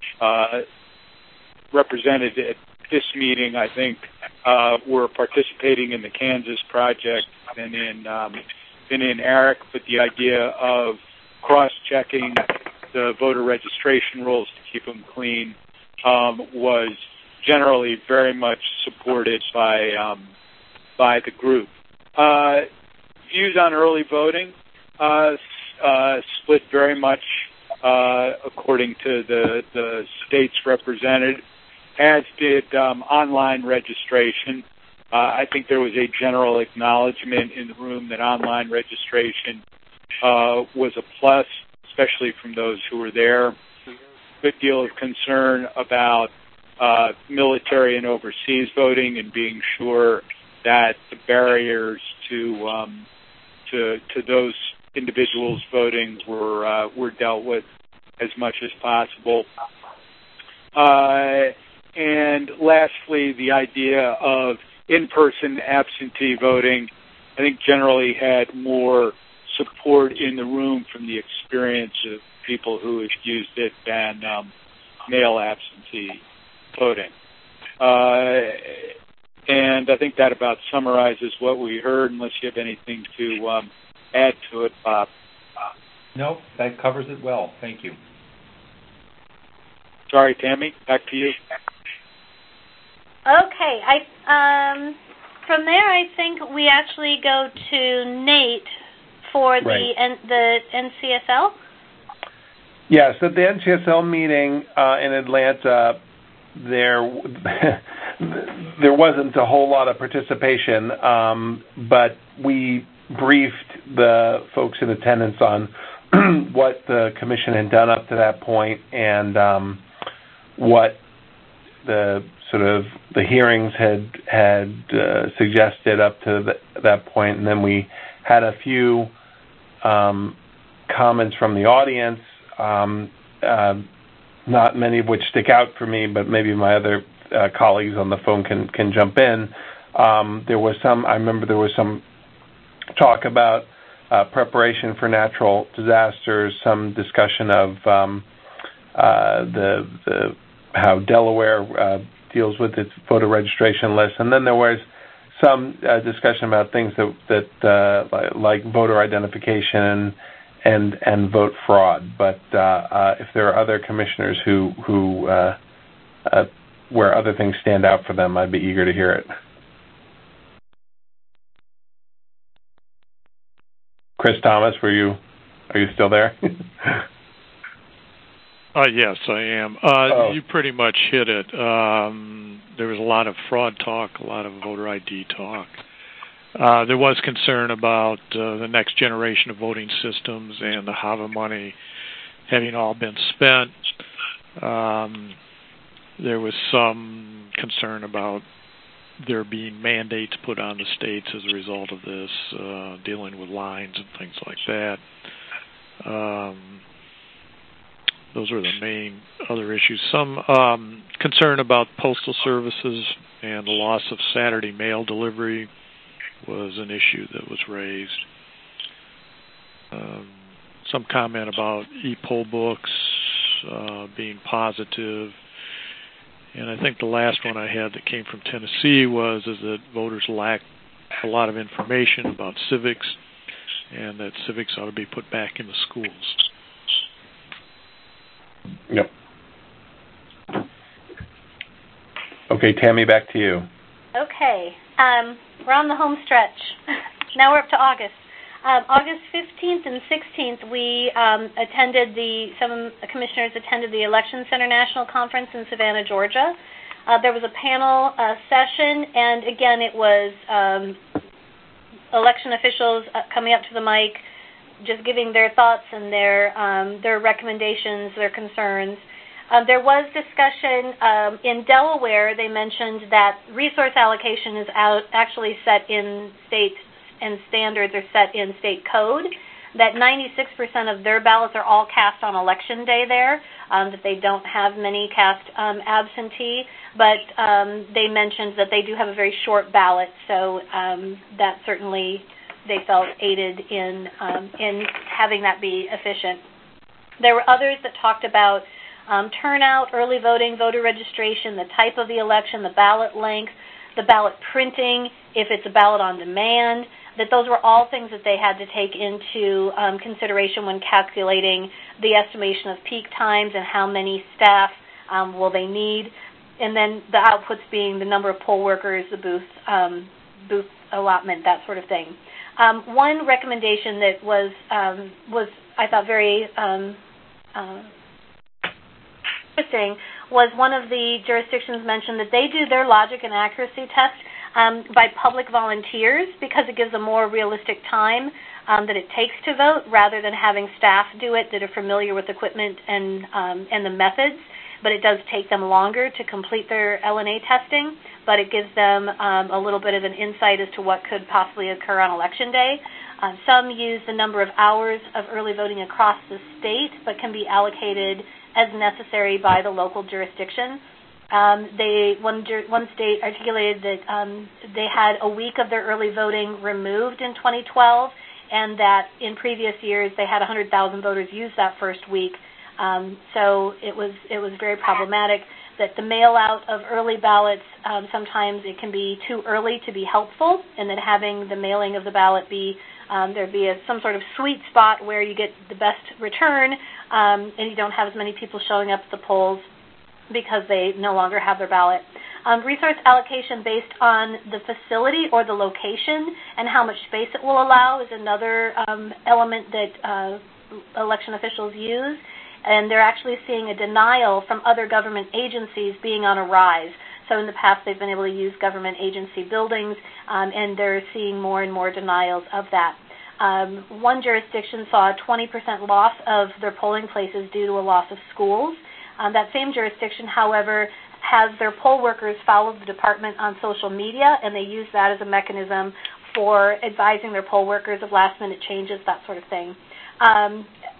represented at this meeting, I think, were participating in the Kansas project than in ARIC, but the idea of cross-checking the voter registration rolls to keep them clean was generally very much supported by the group. Views on early voting split very much according to the states represented, as did online registration. I think there was a general acknowledgement in the room that online registration was a plus, especially from those who were there. A good deal of concern about military and overseas voting and being sure that the barriers to those individuals voting were dealt with as much as possible. And lastly, the idea of in-person absentee voting, I think, generally had more support in the room from the experience of people who have used it than mail absentee voting. And I think that about summarizes what we heard, unless you have anything to add to it, Bob. No, that covers it well. Thank you. Sorry, Tammy, back to you. Okay. From there, I think we actually go to Nate for the NCSL. Yes, at the NCSL meeting in Atlanta, there wasn't a whole lot of participation, but we briefed the folks in attendance on what the commission had done up to that point and what the sort of the hearings had suggested up to that point, and then we had a few comments from the audience. not many of which stick out for me, but maybe my other colleagues on the phone can jump in. I remember there was some talk about preparation for natural disasters, some discussion of how Delaware deals with its voter registration list, and then there was some discussion about things that like voter identification and vote fraud. But if there are other commissioners who where other things stand out for them, I'd be eager to hear it. Chris Thomas, are you still there? Yes, I am. You pretty much hit it. There was a lot of fraud talk, a lot of voter ID talk. There was concern about the next generation of voting systems and the HAVA money having all been spent. There was some concern about there being mandates put on the states as a result of this, dealing with lines and things like that. Those were the main other issues. Some concern about postal services and the loss of Saturday mail delivery was an issue that was raised. Some comment about e-poll books being positive. And I think the last one I had that came from Tennessee is that voters lack a lot of information about civics, and that civics ought to be put back in the schools. Yep. Okay, Tammy, back to you. Okay. We're on the home stretch. Now we're up to August. August 15th and 16th, we some commissioners attended the Election Center National Conference in Savannah, Georgia. There was a panel session, and again, it was election officials coming up to the mic, just giving their thoughts and their recommendations, their concerns. There was discussion in Delaware. They mentioned that resource allocation is actually set in state, and standards are set in state code, that 96% of their ballots are all cast on election day there, that they don't have many cast absentee, but they mentioned that they do have a very short ballot, so that certainly they felt aided in having that be efficient. There were others that talked about turnout, early voting, voter registration, the type of the election, the ballot length, the ballot printing, if it's a ballot on demand, that those were all things that they had to take into consideration when calculating the estimation of peak times and how many staff will they need, and then the outputs being the number of poll workers, the booth allotment, that sort of thing. One recommendation that was I thought very interesting was one of the jurisdictions mentioned that they do their logic and accuracy test by public volunteers because it gives a more realistic time that it takes to vote rather than having staff do it that are familiar with equipment and the methods. But it does take them longer to complete their LNA testing, but it gives them a little bit of an insight as to what could possibly occur on Election Day. Some use the number of hours of early voting across the state, but can be allocated as necessary by the local jurisdiction. One state articulated that they had a week of their early voting removed in 2012, and that in previous years they had 100,000 voters use that first week. So it was very problematic that the mail out of early ballots, sometimes it can be too early to be helpful, and that having the mailing of the ballot be there'd be some sort of sweet spot where you get the best return and you don't have as many people showing up at the polls because they no longer have their ballot. Resource allocation based on the facility or the location and how much space it will allow is another element that election officials use. And they're actually seeing a denial from other government agencies being on a rise. So in the past, they've been able to use government agency buildings, and they're seeing more and more denials of that. One jurisdiction saw a 20% loss of their polling places due to a loss of schools. That same jurisdiction, however, has their poll workers follow the department on social media, and they use that as a mechanism for advising their poll workers of last-minute changes, that sort of thing.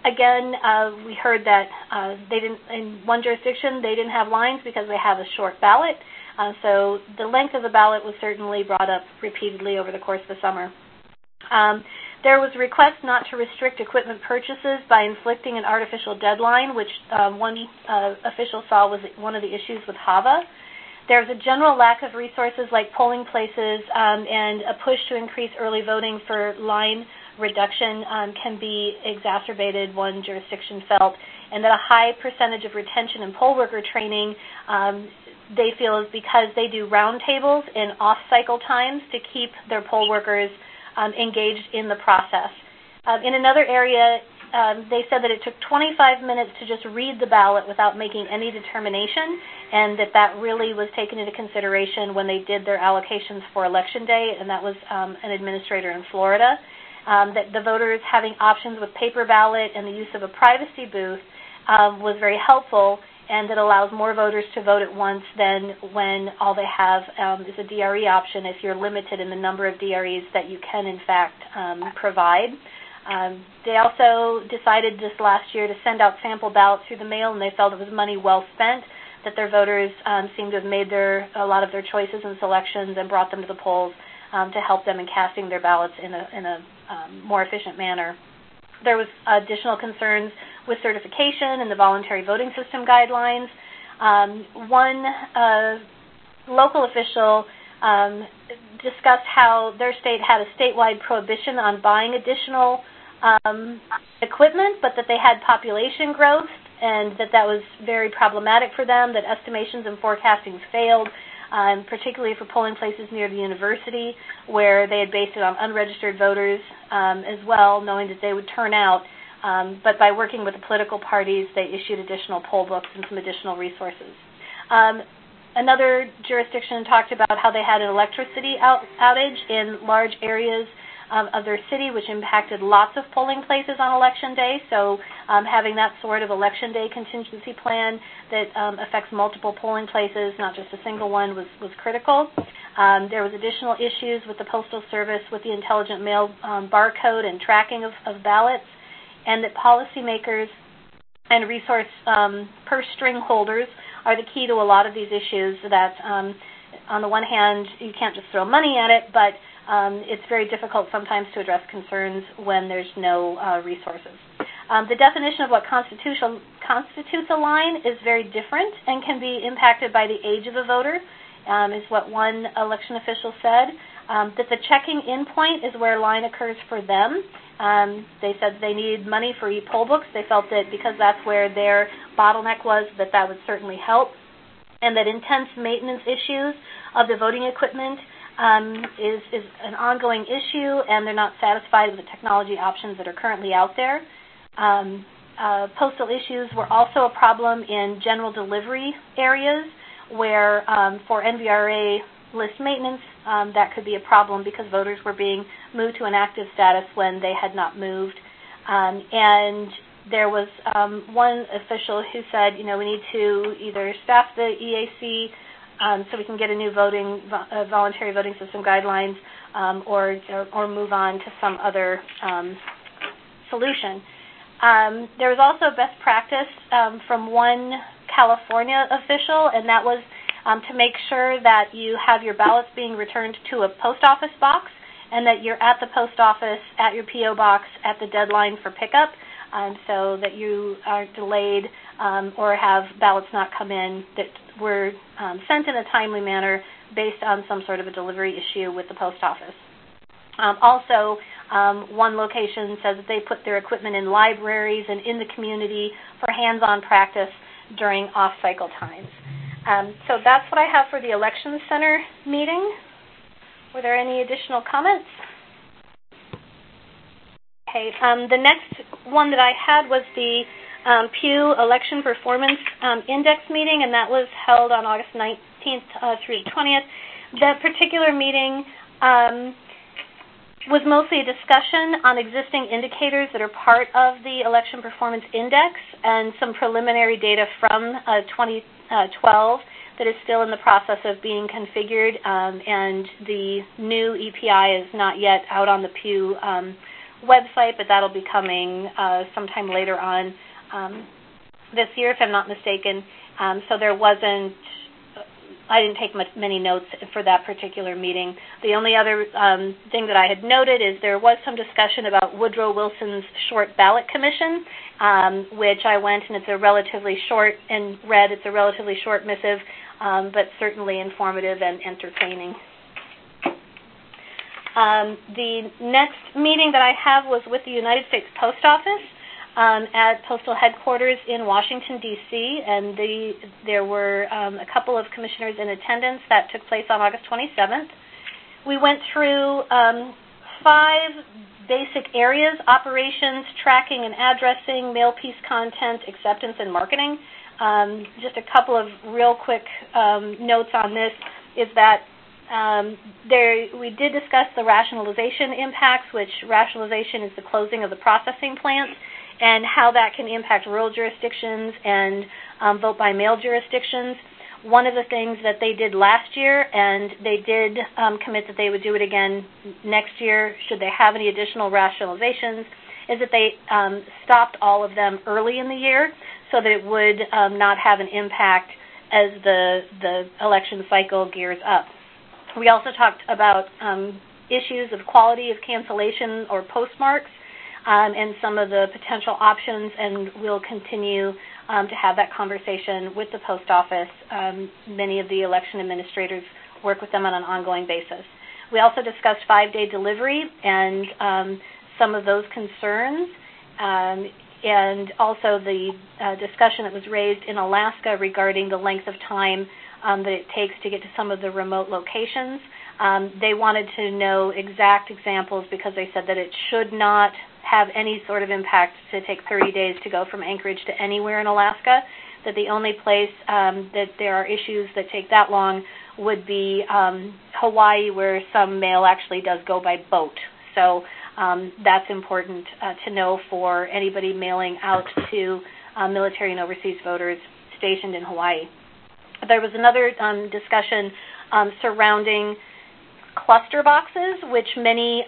Again, we heard that they didn't, in one jurisdiction, they didn't have lines because they have a short ballot. So the length of the ballot was certainly brought up repeatedly over the course of the summer. There was a request not to restrict equipment purchases by inflicting an artificial deadline, which one official saw was one of the issues with HAVA. There's a general lack of resources like polling places and a push to increase early voting for line reduction can be exacerbated, one jurisdiction felt, and that a high percentage of retention and poll worker training they feel is because they do roundtables in off-cycle times to keep their poll workers engaged in the process. In another area, they said that it took 25 minutes to just read the ballot without making any determination, and that really was taken into consideration when they did their allocations for Election Day, and that was an administrator in Florida. That the voters having options with paper ballot and the use of a privacy booth was very helpful, and that allows more voters to vote at once than when all they have is a DRE option if you're limited in the number of DREs that you can, in fact, provide. They also decided this last year to send out sample ballots through the mail, and they felt it was money well spent, that their voters seem to have made a lot of their choices and selections and brought them to the polls to help them in casting their ballots in a more efficient manner. There was additional concerns with certification and the voluntary voting system guidelines. One local official discussed how their state had a statewide prohibition on buying additional equipment, but that they had population growth and that was very problematic for them, that estimations and forecastings failed, particularly for polling places near the university, where they had based it on unregistered voters as well, knowing that they would turn out. But by working with the political parties, they issued additional poll books and some additional resources. Another jurisdiction talked about how they had an electricity outage in large areas of their city, which impacted lots of polling places on Election Day. So having that sort of Election Day contingency plan that affects multiple polling places, not just a single one, was critical. There was additional issues with the Postal Service with the intelligent mail barcode and tracking of ballots, and that policymakers and resource purse string holders are the key to a lot of these issues. That on the one hand, you can't just throw money at it, but it's very difficult sometimes to address concerns when there's no resources. The definition of what constitutes a line is very different and can be impacted by the age of the voter, is what one election official said. That the checking in point is where a line occurs for them. They said they needed money for e-poll books. They felt that because that's where their bottleneck was, that would certainly help. And that intense maintenance issues of the voting equipment is an ongoing issue, and they're not satisfied with the technology options that are currently out there. Postal issues were also a problem in general delivery areas where for NVRA list maintenance, that could be a problem because voters were being moved to an active status when they had not moved. And there was one official who said, we need to either staff the EAC so we can get a new voluntary voting system guidelines, or move on to some other solution. There was also best practice from one California official, and that was to make sure that you have your ballots being returned to a post office box, and that you're at the post office, at your P.O. box, at the deadline for pickup, so that you aren't delayed or have ballots not come in that were sent in a timely manner based on some sort of a delivery issue with the post office. Also, one location says that they put their equipment in libraries and in the community for hands-on practice during off-cycle times. So that's what I have for the Elections Center meeting. Were there any additional comments? Okay, the next one that I had was the Pew Election Performance Index meeting, and that was held on August 19th through the 20th. That particular meeting was mostly a discussion on existing indicators that are part of the Election Performance Index and some preliminary data from 2012 that is still in the process of being configured, and the new EPI is not yet out on the Pew website, but that'll be coming sometime later on this year, if I'm not mistaken. So there wasn't, I didn't take many notes for that particular meeting. The only other thing that I had noted is there was some discussion about Woodrow Wilson's short ballot commission, which I went, and it's a relatively short, and read, it's a relatively short missive, but certainly informative and entertaining. The next meeting that I have was with the United States Post Office at Postal Headquarters in Washington, D.C., and there were a couple of commissioners in attendance. That took place on August 27th. We went through 5 basic areas: operations, tracking and addressing, mail piece content, acceptance, and marketing. Just a couple of real quick notes on this is that we did discuss the rationalization impacts, which rationalization is the closing of the processing plants, and how that can impact rural jurisdictions and vote-by-mail jurisdictions. One of the things that they did last year, and they did commit that they would do it again next year should they have any additional rationalizations, is that they stopped all of them early in the year so that it would not have an impact as the election cycle gears up. We also talked about issues of quality of cancellation or postmarks and some of the potential options, and we'll continue to have that conversation with the post office. Many of the election administrators work with them on an ongoing basis. We also discussed 5-day delivery and some of those concerns, and also the discussion that was raised in Alaska regarding the length of time that it takes to get to some of the remote locations. They wanted to know exact examples because they said that it should not have any sort of impact to take 30 days to go from Anchorage to anywhere in Alaska, that the only place that there are issues that take that long would be Hawaii, where some mail actually does go by boat. So that's important to know for anybody mailing out to military and overseas voters stationed in Hawaii. There was another discussion surrounding cluster boxes, which many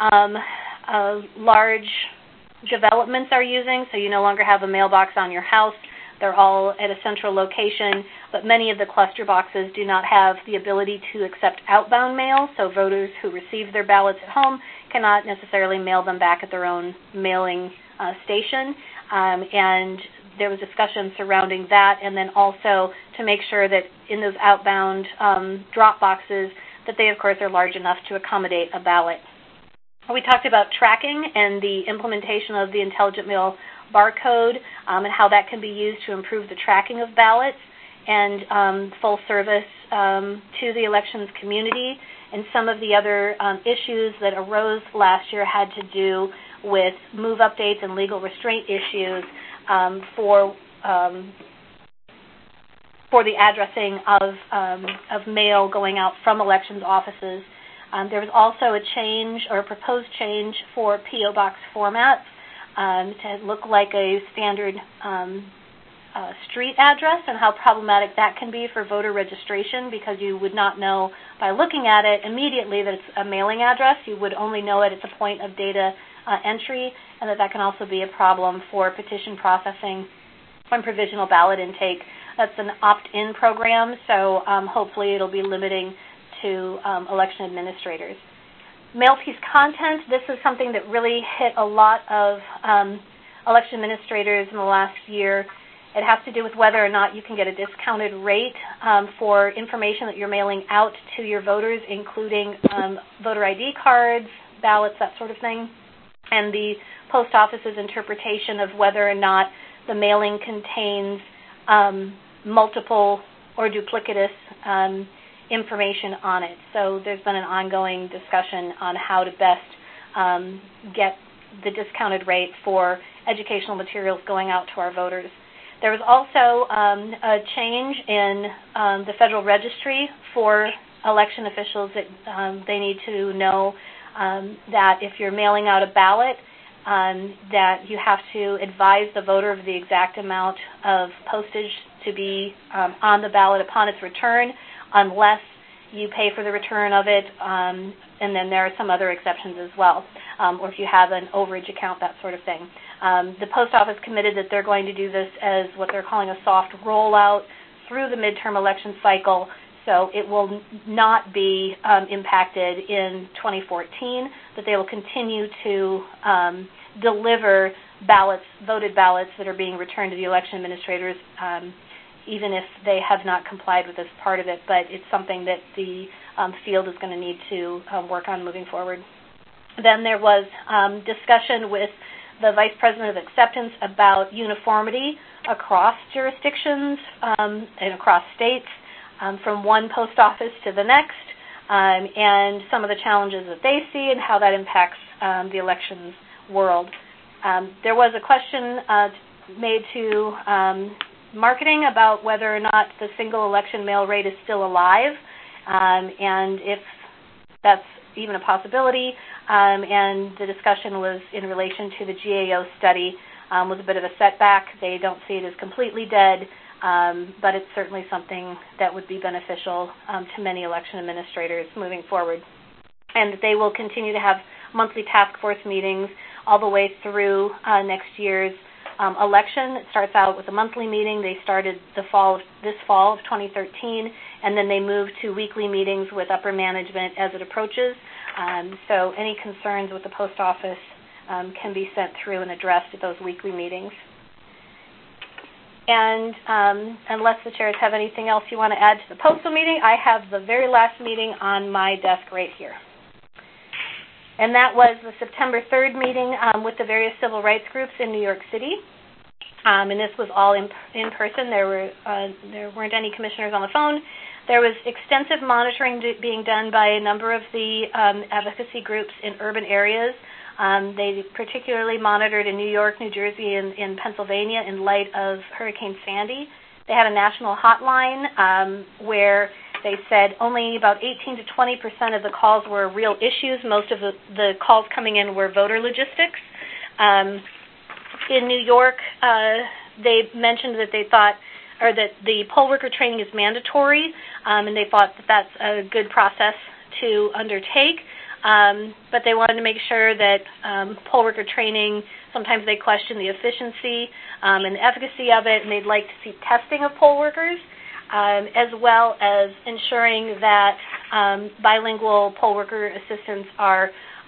large developments are using. So you no longer have a mailbox on your house. They're all at a central location, but many of the cluster boxes do not have the ability to accept outbound mail, so voters who receive their ballots at home cannot necessarily mail them back at their own mailing station. And there was discussion surrounding that, and then also to make sure that in those outbound drop boxes that they, of course, are large enough to accommodate a ballot. We talked about tracking and the implementation of the Intelligent Mail barcode and how that can be used to improve the tracking of ballots, and full service to the elections community. And some of the other issues that arose last year had to do with move updates and legal restraint issues for the addressing of mail going out from elections offices. There was also a change, or a proposed change, for P.O. Box formats to look like a standard street address, and how problematic that can be for voter registration, because you would not know by looking at it immediately that it's a mailing address. You would only know it at the point of data entry, and that can also be a problem for petition processing and provisional ballot intake. That's an opt-in program, so hopefully it'll be limiting to election administrators. Mail piece content, this is something that really hit a lot of election administrators in the last year. It has to do with whether or not you can get a discounted rate for information that you're mailing out to your voters, including voter ID cards, ballots, that sort of thing, and the post office's interpretation of whether or not the mailing contains multiple or duplicitous information on it. So there's been an ongoing discussion on how to best get the discounted rate for educational materials going out to our voters. There was also a change in the Federal Registry for election officials that they need to know that if you're mailing out a ballot, that you have to advise the voter of the exact amount of postage to be on the ballot upon its return, unless you pay for the return of it, and then there are some other exceptions as well, or if you have an overage account, that sort of thing. The post office committed that they're going to do this as what they're calling a soft rollout through the midterm election cycle, so it will not be impacted in 2014, that they will continue to deliver ballots, voted ballots that are being returned to the election administrators, even if they have not complied with this part of it, but it's something that the field is going to need to work on moving forward. Then there was discussion with the Vice President of Acceptance about uniformity across jurisdictions and across states, from one post office to the next, and some of the challenges that they see and how that impacts the elections world. There was a question made to marketing about whether or not the single election mail rate is still alive, and if that's even a possibility, and the discussion was in relation to the GAO study, was a bit of a setback. They don't see it as completely dead, but it's certainly something that would be beneficial to many election administrators moving forward. And they will continue to have monthly task force meetings all the way through next year's election. It starts out with a monthly meeting. They started this fall of 2013, and then they moved to weekly meetings with upper management as it approaches. So any concerns with the post office can be sent through and addressed at those weekly meetings. And unless the chairs have anything else you want to add to the postal meeting, I have the very last meeting on my desk right here. And that was the September 3rd meeting with the various civil rights groups in New York City. And this was all in person. There weren't any commissioners on the phone. There was extensive monitoring being done by a number of the advocacy groups in urban areas. They particularly monitored in New York, New Jersey, and in Pennsylvania in light of Hurricane Sandy. They had a national hotline where they said only about 18 to 20% of the calls were real issues. Most of the calls coming in were voter logistics. In New York, they mentioned that they thought, or that the poll worker training is mandatory, and they thought that that's a good process to undertake. But they wanted to make sure that poll worker training, sometimes they question the efficiency and the efficacy of it, and they'd like to see testing of poll workers, as well as ensuring that bilingual poll worker assistants are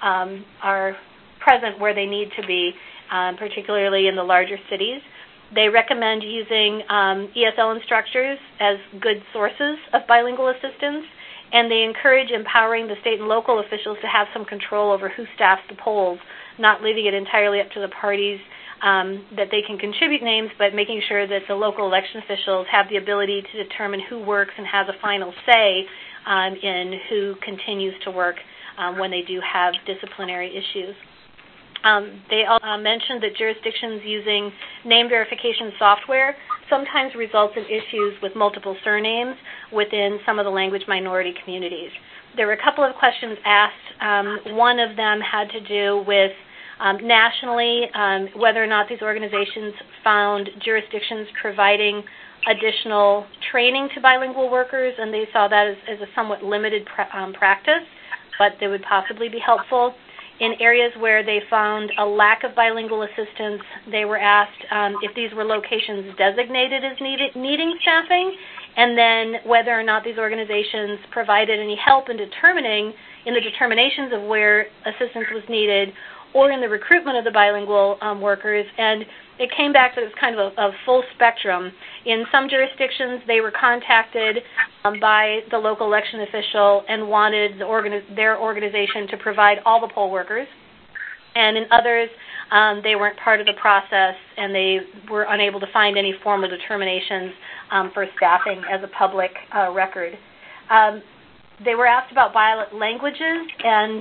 present where they need to be, particularly in the larger cities. They recommend using ESL instructors as good sources of bilingual assistance, and they encourage empowering the state and local officials to have some control over who staffs the polls, not leaving it entirely up to the parties that they can contribute names, but making sure that the local election officials have the ability to determine who works and has a final say in who continues to work when they do have disciplinary issues. They mentioned that jurisdictions using name verification software sometimes results in issues with multiple surnames within some of the language minority communities. There were a couple of questions asked. One of them had to do with nationally whether or not these organizations found jurisdictions providing additional training to bilingual workers, and they saw that as a somewhat limited practice, but they would possibly be helpful. In areas where they found a lack of bilingual assistance, they were asked if these were locations designated as needing staffing, and then whether or not these organizations provided any help in the determinations of where assistance was needed, or in the recruitment of the bilingual workers. And it came back that it was kind of a full spectrum. In some jurisdictions, they were contacted by the local election official and wanted their organization to provide all the poll workers. And in others, they weren't part of the process, and they were unable to find any formal determinations for staffing as a public record. They were asked about languages, and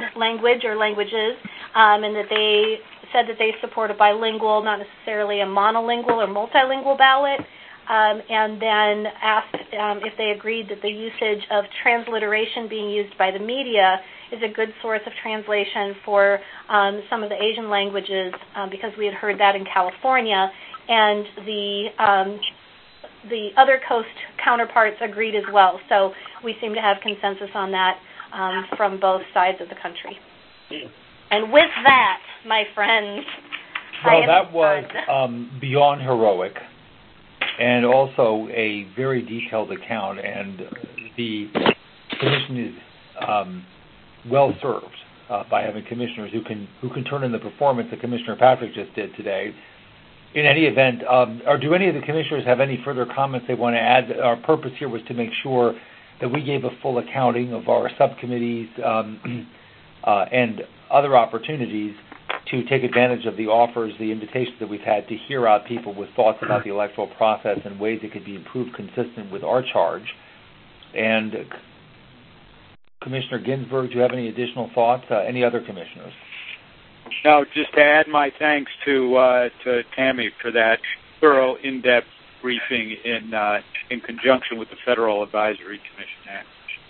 that they said that they support a bilingual, not necessarily a monolingual or multilingual ballot, and then asked if they agreed that the usage of transliteration being used by the media is a good source of translation for some of the Asian languages, because we had heard that in California, and the the other coast counterparts agreed as well. So we seem to have consensus on that from both sides of the country. And with that, my friends, well, that was beyond heroic, and also a very detailed account, and the commission is well served by having commissioners who can turn in the performance that Commissioner Patrick just did today. In any event, or do any of the commissioners have any further comments they want to add? Our purpose here was to make sure that we gave a full accounting of our subcommittees and other opportunities to take advantage of the offers, the invitations that we've had to hear out people with thoughts about the electoral process and ways it could be improved consistent with our charge. And Commissioner Ginsburg, do you have any additional thoughts? Any other commissioners? No, just to add my thanks to Tammy for that thorough, in-depth briefing in conjunction with the Federal Advisory Commission Act.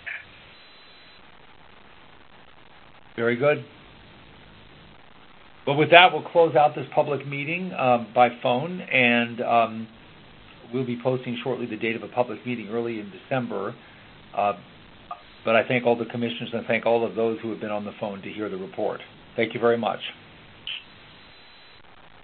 Very good. Well, with that, we'll close out this public meeting by phone, and we'll be posting shortly the date of a public meeting early in December. But I thank all the commissioners and thank all of those who have been on the phone to hear the report. Thank you very much.